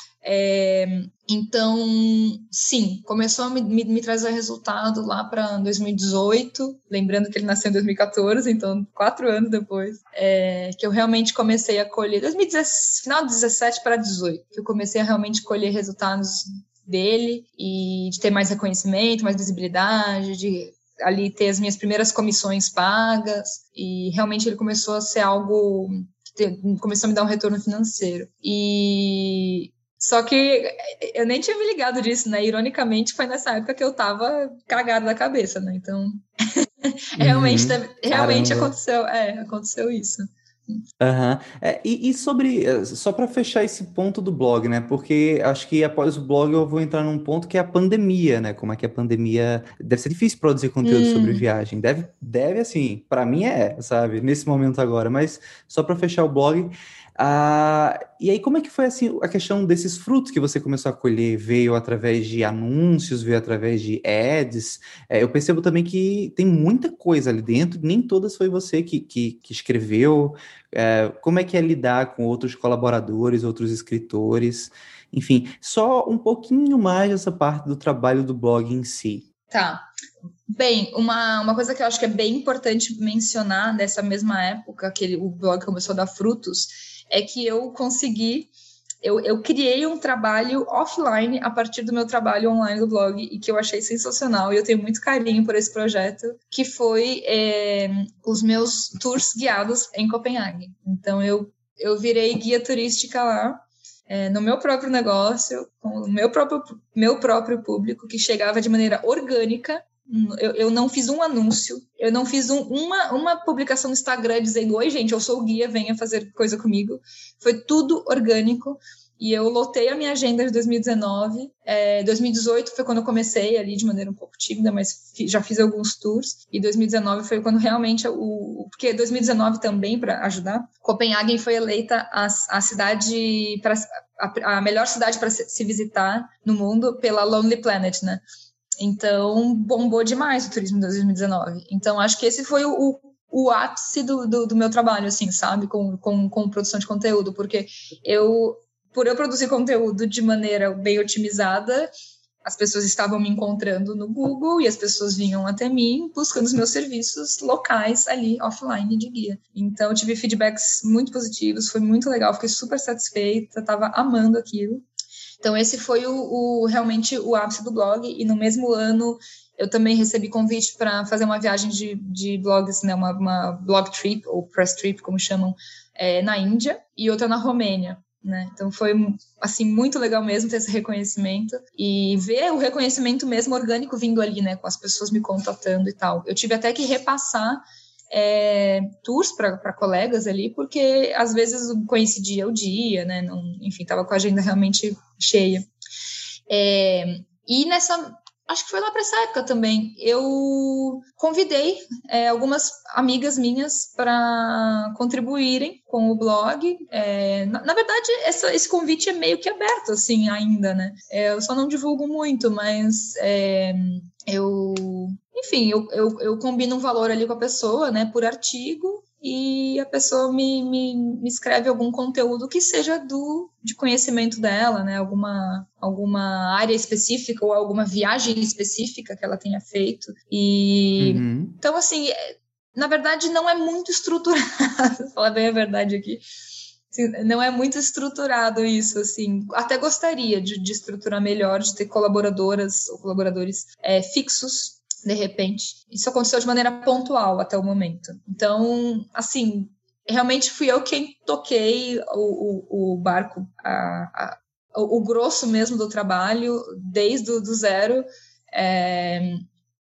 É, então, sim, começou a me, me, me trazer resultado lá para dois mil e dezoito, lembrando que ele nasceu em dois mil e catorze, então quatro anos depois, é, que eu realmente comecei a colher, dois mil e dezessete, final de dezessete para dezoito, que eu comecei a realmente colher resultados dele e de ter mais reconhecimento, mais visibilidade, de ali ter as minhas primeiras comissões pagas, e realmente ele começou a ser algo, começou a me dar um retorno financeiro. E só que eu nem tinha me ligado disso, né? Ironicamente, foi nessa época que eu tava cagada da cabeça, né? Então, realmente, Uhum. realmente aconteceu, é, aconteceu isso. Uhum. É, e, e sobre, só para fechar esse ponto do blog, né? Porque acho que após o blog eu vou entrar num ponto que é a pandemia, né? Como é que a pandemia... Deve ser difícil produzir conteúdo hum. sobre viagem. Deve, deve assim, para mim é, sabe? Nesse momento agora. Mas só para fechar o blog... Ah, e aí, como é que foi assim, a questão desses frutos que você começou a colher? Veio através de anúncios, veio através de ads? É, eu percebo também que tem muita coisa ali dentro, nem todas foi você que, que, que escreveu. É, como é que é lidar com outros colaboradores, outros escritores? Enfim, só um pouquinho mais dessa parte do trabalho do blog em si. Tá. Bem, uma, uma coisa que eu acho que é bem importante mencionar dessa mesma época que ele, o blog começou a dar frutos, é que eu consegui, eu, eu criei um trabalho offline a partir do meu trabalho online do blog e que eu achei sensacional e eu tenho muito carinho por esse projeto, que foi é, os meus tours guiados em Copenhague. Então, eu, eu virei guia turística lá, é, no meu próprio negócio, com o meu próprio, meu próprio público, que chegava de maneira orgânica. Eu, eu não fiz um anúncio, eu não fiz um, uma, uma publicação no Instagram dizendo: oi, gente, eu sou o guia, venha fazer coisa comigo. Foi tudo orgânico e eu lotei a minha agenda de dois mil e dezenove. É, dois mil e dezoito foi quando eu comecei ali de maneira um pouco tímida, mas fi, já fiz alguns tours. E dois mil e dezenove foi quando realmente o... Porque dois mil e dezenove também, para ajudar, Copenhague foi eleita a, a cidade, pra, a, a melhor cidade para se, se visitar no mundo pela Lonely Planet, né? Então, bombou demais o turismo em dois mil e dezenove. Então, acho que esse foi o, o, o ápice do, do, do meu trabalho, assim, sabe? Com, com, com produção de conteúdo. Porque eu, por eu produzir conteúdo de maneira bem otimizada, as pessoas estavam me encontrando no Google e as pessoas vinham até mim buscando os meus serviços locais ali, offline, de guia. Então, eu tive feedbacks muito positivos, foi muito legal, fiquei super satisfeita, estava amando aquilo. Então, esse foi o, o, realmente o ápice do blog. E no mesmo ano, eu também recebi convite para fazer uma viagem de, de blogs, né, uma, uma blog trip, ou press trip, como chamam, é, na Índia, e outra na Romênia. Né? Então, foi assim, muito legal mesmo ter esse reconhecimento. E ver o reconhecimento mesmo orgânico vindo ali, né, com as pessoas me contatando e tal. Eu tive até que repassar É, tours para colegas ali, porque às vezes coincidia o dia, né? Não, enfim, estava com a agenda realmente cheia. É, e nessa, acho que foi lá para essa época também, eu convidei é, algumas amigas minhas para contribuírem com o blog. É, na, na verdade, essa, esse convite é meio que aberto, assim, ainda, né? É, eu só não divulgo muito, mas é, eu... Enfim, eu, eu, eu combino um valor ali com a pessoa, né, por artigo, e a pessoa me, me, me escreve algum conteúdo que seja do, de conhecimento dela, né, alguma, alguma área específica ou alguma viagem específica que ela tenha feito. E uhum. Então, assim, na verdade, não é muito estruturado, vou falar bem a verdade aqui. Assim, não é muito estruturado isso, assim. Até gostaria de, de estruturar melhor, de ter colaboradoras ou colaboradores é, fixos, de repente. Isso aconteceu de maneira pontual até o momento. Então, assim, realmente fui eu quem toquei o, o, o barco, a, a, o, o grosso mesmo do trabalho, desde o do zero, é,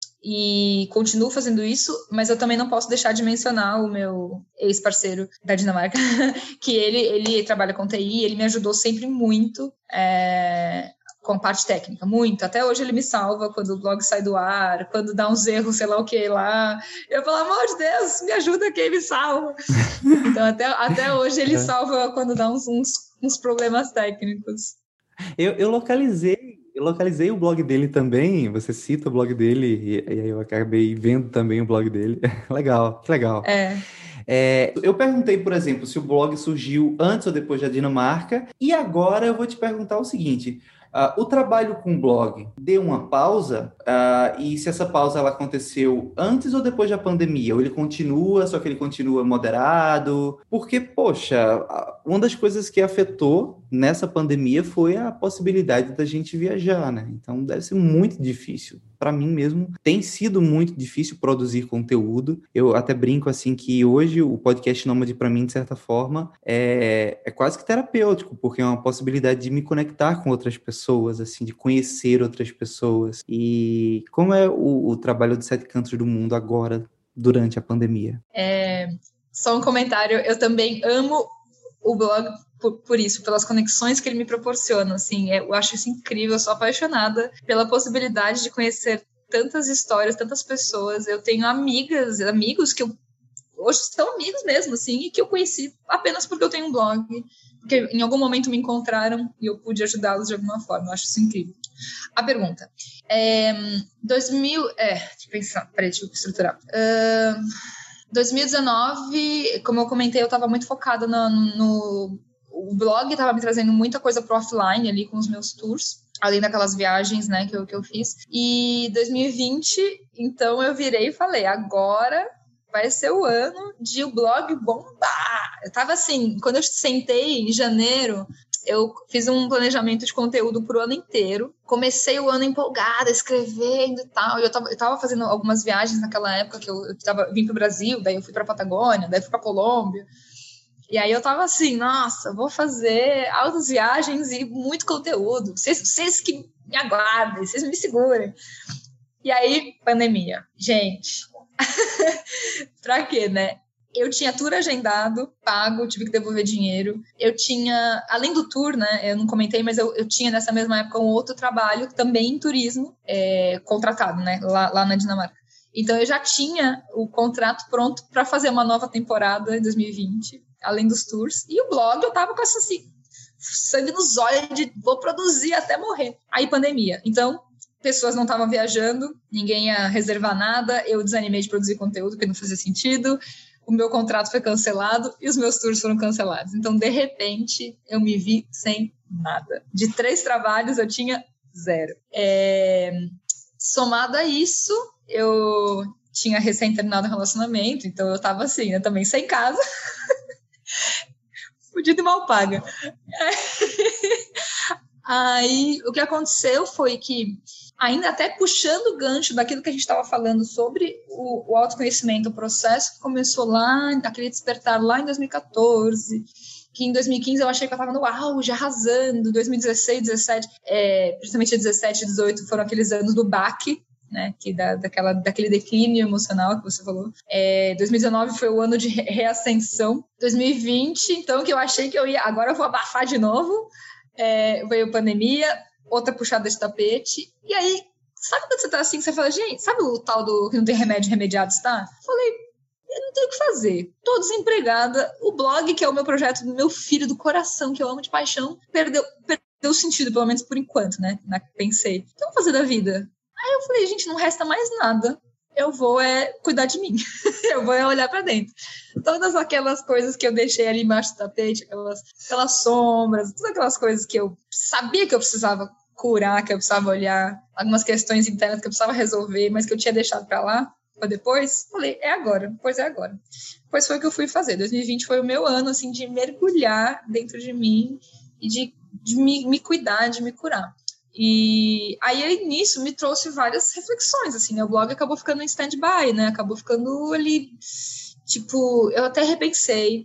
e continuo fazendo isso, mas eu também não posso deixar de mencionar o meu ex-parceiro da Dinamarca, que ele, ele trabalha com T I, ele me ajudou sempre muito, é, com parte técnica, muito. Até hoje ele me salva quando o blog sai do ar, quando dá uns erros, sei lá o que lá. Eu falo, amor de Deus, me ajuda aqui, me salva. Então, até, até hoje ele salva quando dá uns, uns, uns problemas técnicos. Eu, eu localizei eu localizei o blog dele também, você cita o blog dele, e, e aí eu acabei vendo também o blog dele. Legal, que legal. É. É, eu perguntei, por exemplo, se o blog surgiu antes ou depois da Dinamarca, e agora eu vou te perguntar o seguinte... Uh, o trabalho com blog deu uma pausa, uh, e se essa pausa ela aconteceu antes ou depois da pandemia? Ou ele continua, só que ele continua moderado? Porque, poxa, uma das coisas que afetou nessa pandemia foi a possibilidade da gente viajar, né? Então deve ser muito difícil. Para mim mesmo, tem sido muito difícil produzir conteúdo. Eu até brinco assim que hoje o podcast Nômade para mim, de certa forma, é, é quase que terapêutico, porque é uma possibilidade de me conectar com outras pessoas, assim, de conhecer outras pessoas. E como é o, o trabalho dos Sete Cantos do Mundo agora, durante a pandemia? É, só um comentário, eu também amo o blog por, por isso, pelas conexões que ele me proporciona, assim, eu acho isso incrível, eu sou apaixonada pela possibilidade de conhecer tantas histórias, tantas pessoas. Eu tenho amigas, amigos que eu, hoje são amigos mesmo, assim, e que eu conheci apenas porque eu tenho um blog, porque em algum momento me encontraram e eu pude ajudá-los de alguma forma. Eu acho isso incrível. A pergunta. É, dois mil... É, deixa eu pensar. Peraí, deixa eu estruturar. Uh, dois mil e dezenove, como eu comentei, eu estava muito focada no... no o blog estava me trazendo muita coisa pro offline ali com os meus tours. além daquelas viagens, né, que eu, que eu fiz. E dois mil e vinte, então eu virei e falei, agora vai ser o ano de o blog bombar. Eu tava assim, quando eu sentei em janeiro, eu fiz um planejamento de conteúdo pro ano inteiro. Comecei o ano empolgada, escrevendo e tal. Eu tava, eu tava fazendo algumas viagens naquela época que eu, eu tava, vim pro Brasil, daí eu fui pra Patagônia, daí eu fui pra Colômbia. E aí eu tava assim, nossa, vou fazer altas viagens e muito conteúdo. Vocês, vocês que me aguardem, vocês me segurem. E aí, pandemia. Gente, pra quê, né? Eu tinha tour agendado, pago, tive que devolver dinheiro. Eu tinha, além do tour, né, eu não comentei, mas eu, eu tinha nessa mesma época um outro trabalho, também em turismo, é, contratado, né, lá, lá na Dinamarca. Então eu já tinha o contrato pronto para fazer uma nova temporada em dois mil e vinte, além dos tours. E o blog eu tava com essa, assim, sangue nos olhos de vou produzir até morrer. Aí pandemia. Então, pessoas não estavam viajando, ninguém ia reservar nada, eu desanimei de produzir conteúdo porque não fazia sentido. O meu contrato foi cancelado e os meus tours foram cancelados. Então, de repente, eu me vi sem nada. De três trabalhos, eu tinha zero. É... Somado a isso, eu tinha recém terminado o relacionamento, então eu tava assim, né, também sem casa. Fudido e mal paga. Aí, o que aconteceu foi que, ainda até puxando o gancho daquilo que a gente estava falando sobre o, o autoconhecimento, o processo que começou lá, aquele despertar lá em dois mil e catorze, que em dois mil e quinze eu achei que eu estava no auge, arrasando, dois mil e dezesseis, dezessete, é, principalmente dezessete e dezoito foram aqueles anos do baque, né, que da, daquela, daquele declínio emocional que você falou. É, dois mil e dezenove foi o ano de reascensão. dois mil e vinte, então, que eu achei que eu ia, agora eu vou abafar de novo. É, veio pandemia, outra puxada de tapete, e aí, sabe quando você tá assim, que você fala, gente, sabe o tal do que não tem remédio, remediado está? Falei, eu não tenho o que fazer, tô desempregada, o blog, que é o meu projeto do meu filho do coração, que eu amo de paixão, perdeu, perdeu sentido, pelo menos por enquanto, né, pensei, o que eu vou fazer da vida? Aí eu falei, gente, não resta mais nada, eu vou é cuidar de mim, eu vou é olhar pra dentro. Todas aquelas coisas que eu deixei ali embaixo do tapete, aquelas, aquelas sombras, todas aquelas coisas que eu sabia que eu precisava curar, que eu precisava olhar, algumas questões internas que eu precisava resolver, mas que eu tinha deixado pra lá, pra depois, falei, é agora, pois é agora. Pois foi o que eu fui fazer. dois mil e vinte foi o meu ano, assim, de mergulhar dentro de mim e de, de me, me cuidar, de me curar. E aí, nisso, me trouxe várias reflexões, assim, né? O blog acabou ficando em stand-by, né? Acabou ficando ali, tipo, eu até repensei,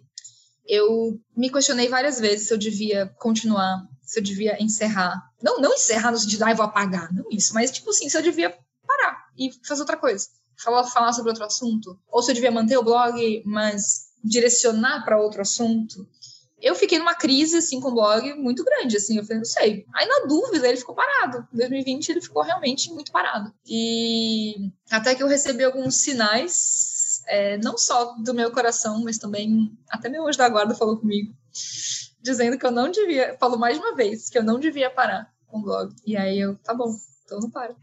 eu me questionei várias vezes se eu devia continuar, se eu devia encerrar. Não, não encerrar no sentido de, ah, eu vou apagar, não isso, mas, tipo assim, se eu devia parar e fazer outra coisa, falar, falar sobre outro assunto, ou se eu devia manter o blog, mas direcionar para outro assunto. Eu fiquei numa crise, assim, com o blog muito grande, assim, eu falei, não sei. Aí, na dúvida, ele ficou parado. Em dois mil e vinte, ele ficou realmente muito parado. E até que eu recebi alguns sinais, é, não só do meu coração, mas também, até meu anjo da guarda falou comigo, dizendo que eu não devia, falou mais de uma vez, que eu não devia parar com o blog. E aí eu, tá bom, então não para.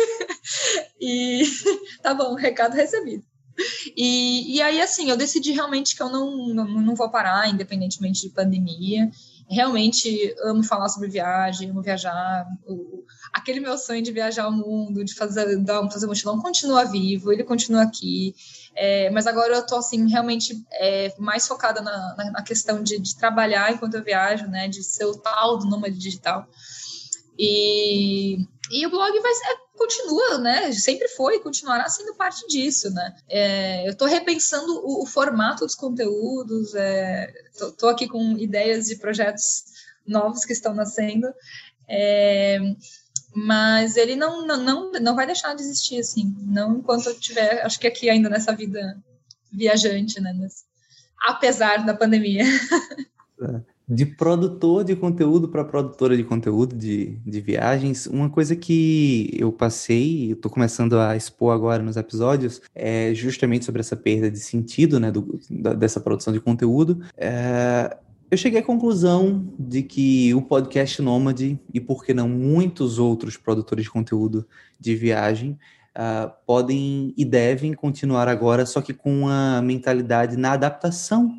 E tá bom, recado recebido. E, e aí, assim, eu decidi realmente que eu não, não, não vou parar, independentemente de pandemia. Realmente amo falar sobre viagem, amo viajar. O, aquele meu sonho de viajar ao mundo, de fazer, dar, fazer mochilão, continua vivo, ele continua aqui. É, mas agora eu tô, assim, realmente é, mais focada na, na, na questão de, de trabalhar enquanto eu viajo, né? De ser o tal do nômade digital. E, e o blog vai ser, continua, né? Sempre foi e continuará sendo parte disso, né? É, eu tô repensando o, o formato dos conteúdos, é, tô, tô aqui com ideias de projetos novos que estão nascendo, é, mas ele não, não, não vai deixar de existir, assim, não enquanto eu tiver, acho que aqui ainda nessa vida viajante, né? Nesse, apesar da pandemia. De produtor de conteúdo para produtora de conteúdo de, de viagens, uma coisa que eu passei, eu tô começando a expor agora nos episódios, é justamente sobre essa perda de sentido, né, do, da, dessa produção de conteúdo. É, eu cheguei à conclusão de que o podcast Nômade, e por que não muitos outros produtores de conteúdo de viagem, Uh, podem e devem continuar agora, só que com a mentalidade na adaptação, né?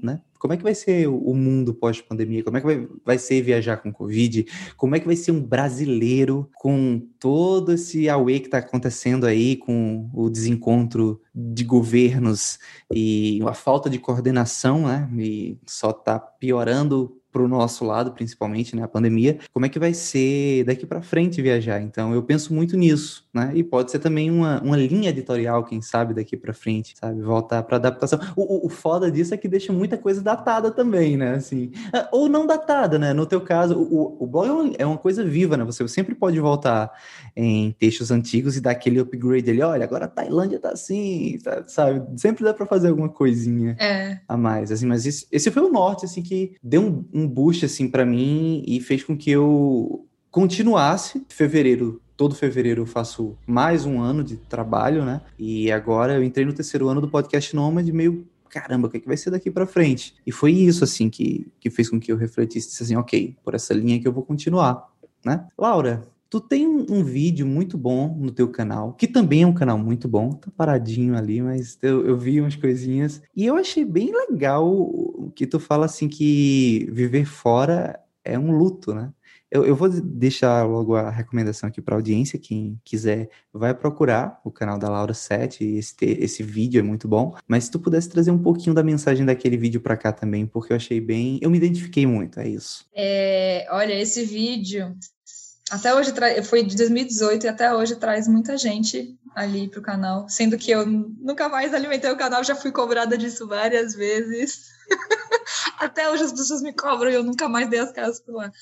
como é que vai ser o mundo pós-pandemia? Como é que vai, vai ser viajar com Covid? Como é que vai ser um brasileiro com todo esse auê que está acontecendo aí, com o desencontro de governos e a falta de coordenação, né? E só está piorando para o nosso lado, principalmente, né, a pandemia, como é que vai ser daqui para frente viajar? Então, eu penso muito nisso, né, e pode ser também uma, uma linha editorial, quem sabe, daqui para frente, sabe, voltar para adaptação. O, o, o foda disso é que deixa muita coisa datada também, né, assim, ou não datada, né, no teu caso, o, o blog é uma, é uma coisa viva, né, você sempre pode voltar em textos antigos e dar aquele upgrade ali, olha, agora a Tailândia tá assim, sabe, sempre dá para fazer alguma coisinha é. a mais, assim, mas esse, esse foi o norte, assim, que deu um, um boost, assim, para mim e fez com que eu continuasse. Fevereiro, todo fevereiro eu faço mais um ano de trabalho, né? E agora eu entrei no terceiro ano do Podcast Nômade, meio, caramba, o que, é que vai ser daqui para frente? E foi isso, assim, que, que fez com que eu refletisse, disse assim, ok, por essa linha que eu vou continuar, né? Laura, tu tem um, um vídeo muito bom no teu canal, que também é um canal muito bom, tá paradinho ali, mas eu, eu vi umas coisinhas, e eu achei bem legal o que tu fala, assim, que viver fora é um luto, né? Eu, eu vou deixar logo a recomendação aqui para a audiência, quem quiser vai procurar o canal da Laura sete, esse, esse vídeo é muito bom, mas se tu pudesse trazer um pouquinho da mensagem daquele vídeo para cá também, porque eu achei bem, eu me identifiquei muito, é isso. É, olha, esse vídeo... Até hoje, tra... foi de dois mil e dezoito e até hoje traz muita gente ali pro canal, sendo que eu nunca mais alimentei o canal, já fui cobrada disso várias vezes. Até hoje as pessoas me cobram e eu nunca mais dei as caras por lá.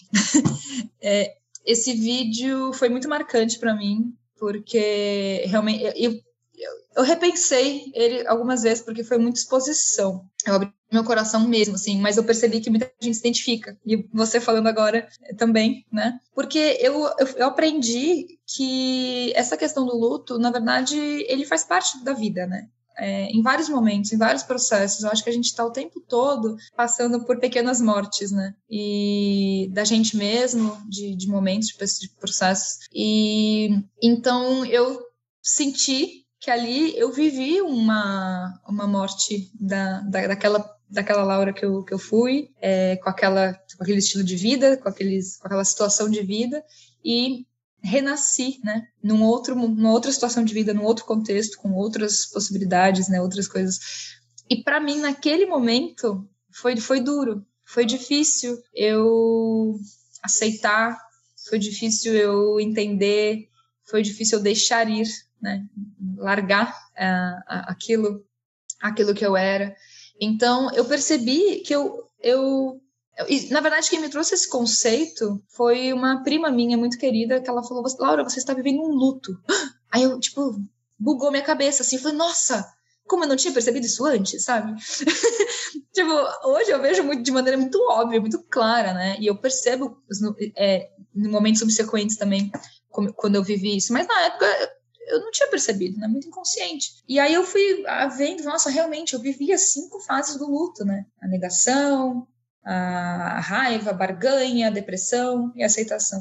É, esse vídeo foi muito marcante para mim, porque realmente eu, eu, eu repensei ele algumas vezes, porque foi muita exposição. Eu abri meu coração mesmo, assim, mas eu percebi que muita gente se identifica. E você falando agora também, né? Porque eu, eu, eu aprendi que essa questão do luto, na verdade, ele faz parte da vida, né? É, em vários momentos, em vários processos. Eu acho que a gente está o tempo todo passando por pequenas mortes, né? E da gente mesmo, de, de momentos, de processos. E então eu senti que ali eu vivi uma, uma morte da, da, daquela, daquela Laura que eu, que eu fui, é, com, aquela, com aquele estilo de vida, com, aqueles, com aquela situação de vida, e renasci, né, num outro, numa outra situação de vida, num outro contexto, com outras possibilidades, né, outras coisas. E para mim, naquele momento, foi, foi duro, foi difícil eu aceitar, foi difícil eu entender, foi difícil eu deixar ir, né, largar uh, aquilo, aquilo que eu era. Então, eu percebi que eu, eu, eu... Na verdade, quem me trouxe esse conceito foi uma prima minha muito querida, que ela falou, Laura, você está vivendo um luto. Aí eu, tipo, bugou minha cabeça, assim, falei, nossa, como eu não tinha percebido isso antes, sabe? Tipo, hoje eu vejo muito, de maneira muito óbvia, muito clara, né? E eu percebo é, em momentos subsequentes também, como, quando eu vivi isso. Mas na época eu não tinha percebido, né? Muito inconsciente. E aí eu fui vendo, nossa, realmente, eu vivia cinco fases do luto, né? A negação, a raiva, a barganha, a depressão e a aceitação.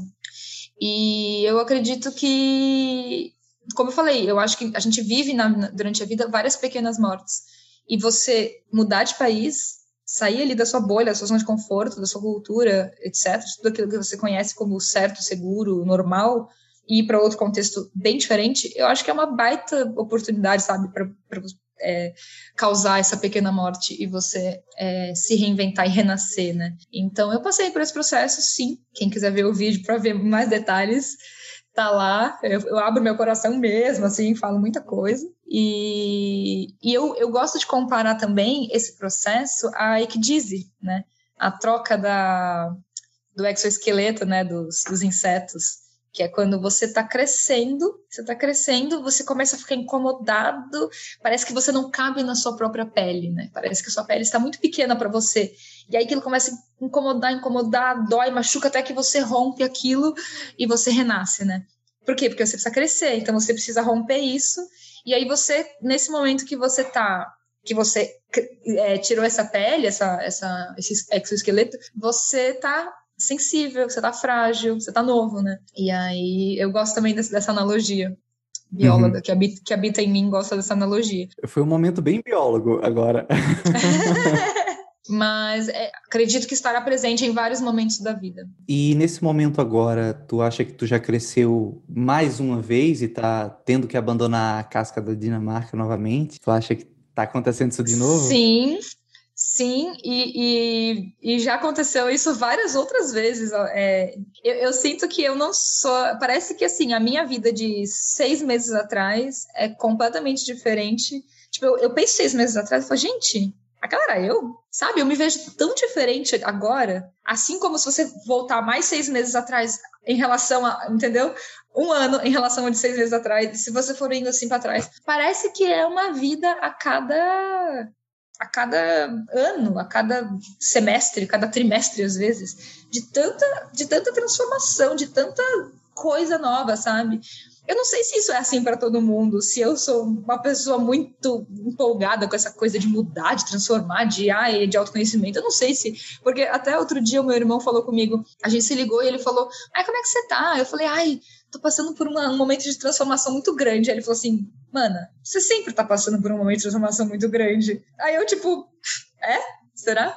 E eu acredito que, como eu falei, eu acho que a gente vive na, durante a vida várias pequenas mortes. E você mudar de país, sair ali da sua bolha, da sua zona de conforto, da sua cultura, etcétera, tudo aquilo que você conhece como certo, seguro, normal, e ir para outro contexto bem diferente, eu acho que é uma baita oportunidade, sabe, para é, causar essa pequena morte e você é, se reinventar e renascer, né? Então, eu passei por esse processo, sim. Quem quiser ver o vídeo para ver mais detalhes, tá lá. Eu, eu abro meu coração mesmo, assim, falo muita coisa. E, e eu, eu gosto de comparar também esse processo à ecdise, né? A troca da, do exoesqueleto, né? Dos, dos insetos. Que é quando você está crescendo, você está crescendo, você começa a ficar incomodado, parece que você não cabe na sua própria pele, né? Parece que a sua pele está muito pequena para você. E aí aquilo começa a incomodar, incomodar, dói, machuca, até que você rompe aquilo e você renasce, né? Por quê? Porque você precisa crescer, então você precisa romper isso. E aí você, nesse momento que você tá, que você é, tirou essa pele, essa, essa, esse exoesqueleto, você tá sensível, você tá frágil, você tá novo, né? E aí eu gosto também desse, dessa analogia. Bióloga, uhum. que, habita, que habita em mim, gosta dessa analogia. Foi um momento bem biólogo agora. mas é, acredito que estará presente em vários momentos da vida. E nesse momento agora, tu acha que tu já cresceu mais uma vez e tá tendo que abandonar a casca da Dinamarca novamente? Tu acha que tá acontecendo isso de novo? Sim, sim, e, e, e já aconteceu isso várias outras vezes. É, eu, eu sinto que eu não sou... Parece que, assim, a minha vida de seis meses atrás é completamente diferente. Tipo, eu, eu penso seis meses atrás e falo, gente, aquela era eu? Sabe, eu me vejo tão diferente agora, assim como se você voltar mais seis meses atrás em relação a, entendeu? Um ano em relação a de seis meses atrás, se você for indo assim para trás. Parece que é uma vida a cada... a cada ano, a cada semestre, cada trimestre, às vezes, de tanta, de tanta transformação, de tanta coisa nova, sabe? Eu não sei se isso é assim para todo mundo, se eu sou uma pessoa muito empolgada com essa coisa de mudar, de transformar, de, ai, de autoconhecimento, eu não sei se... Porque até outro dia o meu irmão falou comigo, a gente se ligou e ele falou, ai, como é que você tá? Eu falei, ai, tô passando por uma, um momento de transformação muito grande. Aí ele falou assim, mana, você sempre tá passando por um momento de transformação muito grande. Aí eu, tipo, é? Será?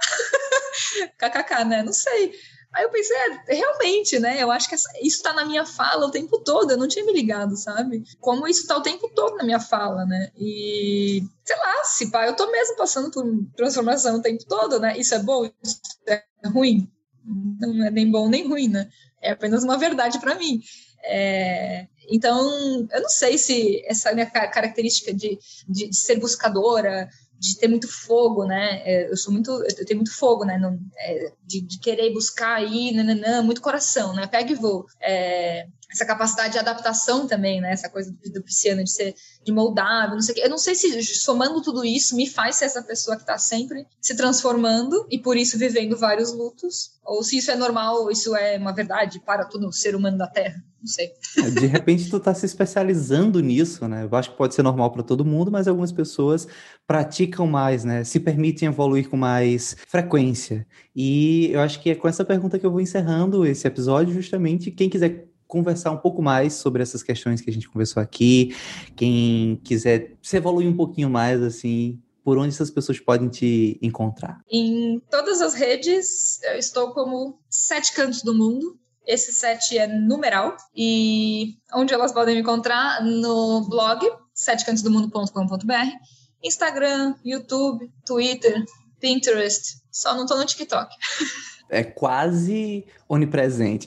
Kkk, né? Não sei. Aí eu pensei, é, realmente, né? Eu acho que essa, isso tá na minha fala o tempo todo. Eu não tinha me ligado, sabe? Como isso tá o tempo todo na minha fala, né? E, sei lá, se pá, eu tô mesmo passando por transformação o tempo todo, né? Isso é bom? Isso é ruim? Não é nem bom nem ruim, né? É apenas uma verdade pra mim. É, então, eu não sei se essa minha característica de, de, de ser buscadora, de ter muito fogo, né? É, eu sou muito, eu tenho muito fogo, né? Não, é, de, de querer buscar aí, nananã, muito coração, né? Pega e vou. É, essa capacidade de adaptação também, né? Essa coisa do, do pisciano de ser de moldável, não sei o quê. Eu não sei se somando tudo isso me faz ser essa pessoa que está sempre se transformando e por isso vivendo vários lutos, ou se isso é normal, ou isso é uma verdade para todo ser humano da Terra. Não sei. De repente tu tá se especializando nisso, né? Eu acho que pode ser normal para todo mundo, mas algumas pessoas praticam mais, né? Se permitem evoluir com mais frequência. E eu acho que é com essa pergunta que eu vou encerrando esse episódio, justamente. Quem quiser conversar um pouco mais sobre essas questões que a gente conversou aqui, quem quiser se evoluir um pouquinho mais, assim, por onde essas pessoas podem te encontrar? Em todas as redes, eu estou como Sete Cantos do Mundo. Esse sete é numeral. E onde elas podem me encontrar? No blog, sete cantos do mundo ponto com ponto b r, Instagram, YouTube, Twitter, Pinterest. Só não tô no TikTok. É quase onipresente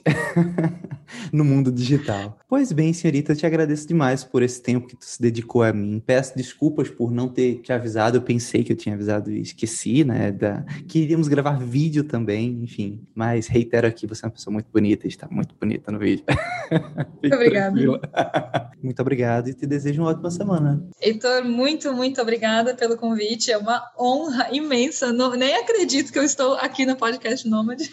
no mundo digital. Pois bem, senhorita, eu te agradeço demais por esse tempo que tu se dedicou a mim. Peço desculpas por não ter te avisado. Eu pensei que eu tinha avisado e esqueci, né? Da... que iríamos gravar vídeo também, enfim. Mas reitero aqui, você é uma pessoa muito bonita e está muito bonita no vídeo. Muito obrigada. Muito obrigado e te desejo uma ótima semana. Heitor, muito, muito obrigada pelo convite. É uma honra imensa. Não, nem acredito que eu estou aqui no Podcast Nômade.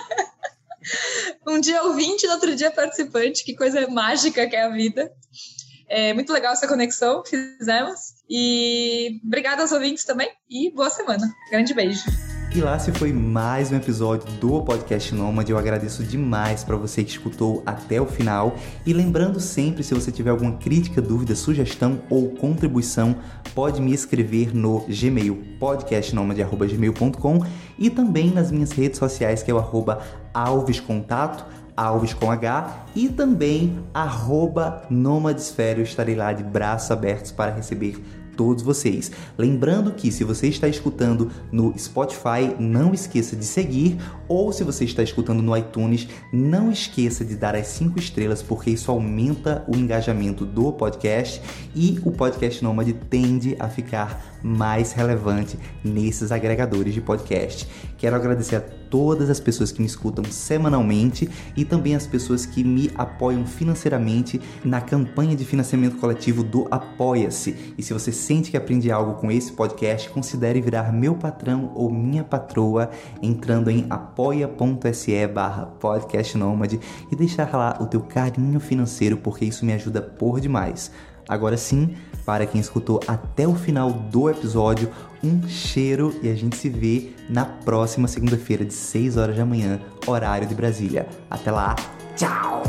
Um dia ouvinte, no outro dia participante. Que coisa mágica que é a vida. É muito legal essa conexão que fizemos. E obrigada aos ouvintes também. E boa semana. Grande beijo. E lá se foi mais um episódio do Podcast Nômade. Eu agradeço demais para você que escutou até o final. E lembrando sempre, se você tiver alguma crítica, dúvida, sugestão ou contribuição, pode me escrever no Gmail, podcast nomade arroba gmail ponto com, e também nas minhas redes sociais, que é o arroba alvescontato, Alves com H, e também arroba Nomadesfera. Eu estarei lá de braços abertos para receber todos vocês. Lembrando que se você está escutando no Spotify, não esqueça de seguir, ou se você está escutando no iTunes, não esqueça de dar as cinco estrelas, porque isso aumenta o engajamento do podcast e o Podcast Nômade tende a ficar mais relevante nesses agregadores de podcast. Quero agradecer a todas as pessoas que me escutam semanalmente e também as pessoas que me apoiam financeiramente na campanha de financiamento coletivo do Apoia-se. E se você sente que aprende algo com esse podcast, considere virar meu patrão ou minha patroa entrando em apoia.se barra podcastnomade e deixar lá o teu carinho financeiro, porque isso me ajuda por demais. Agora sim, para quem escutou até o final do episódio, um cheiro e a gente se vê na próxima segunda-feira de seis horas da manhã, horário de Brasília. Até lá, tchau!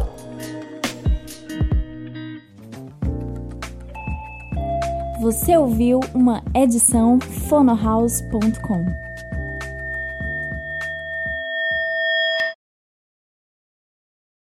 Você ouviu uma edição fonohouse ponto com.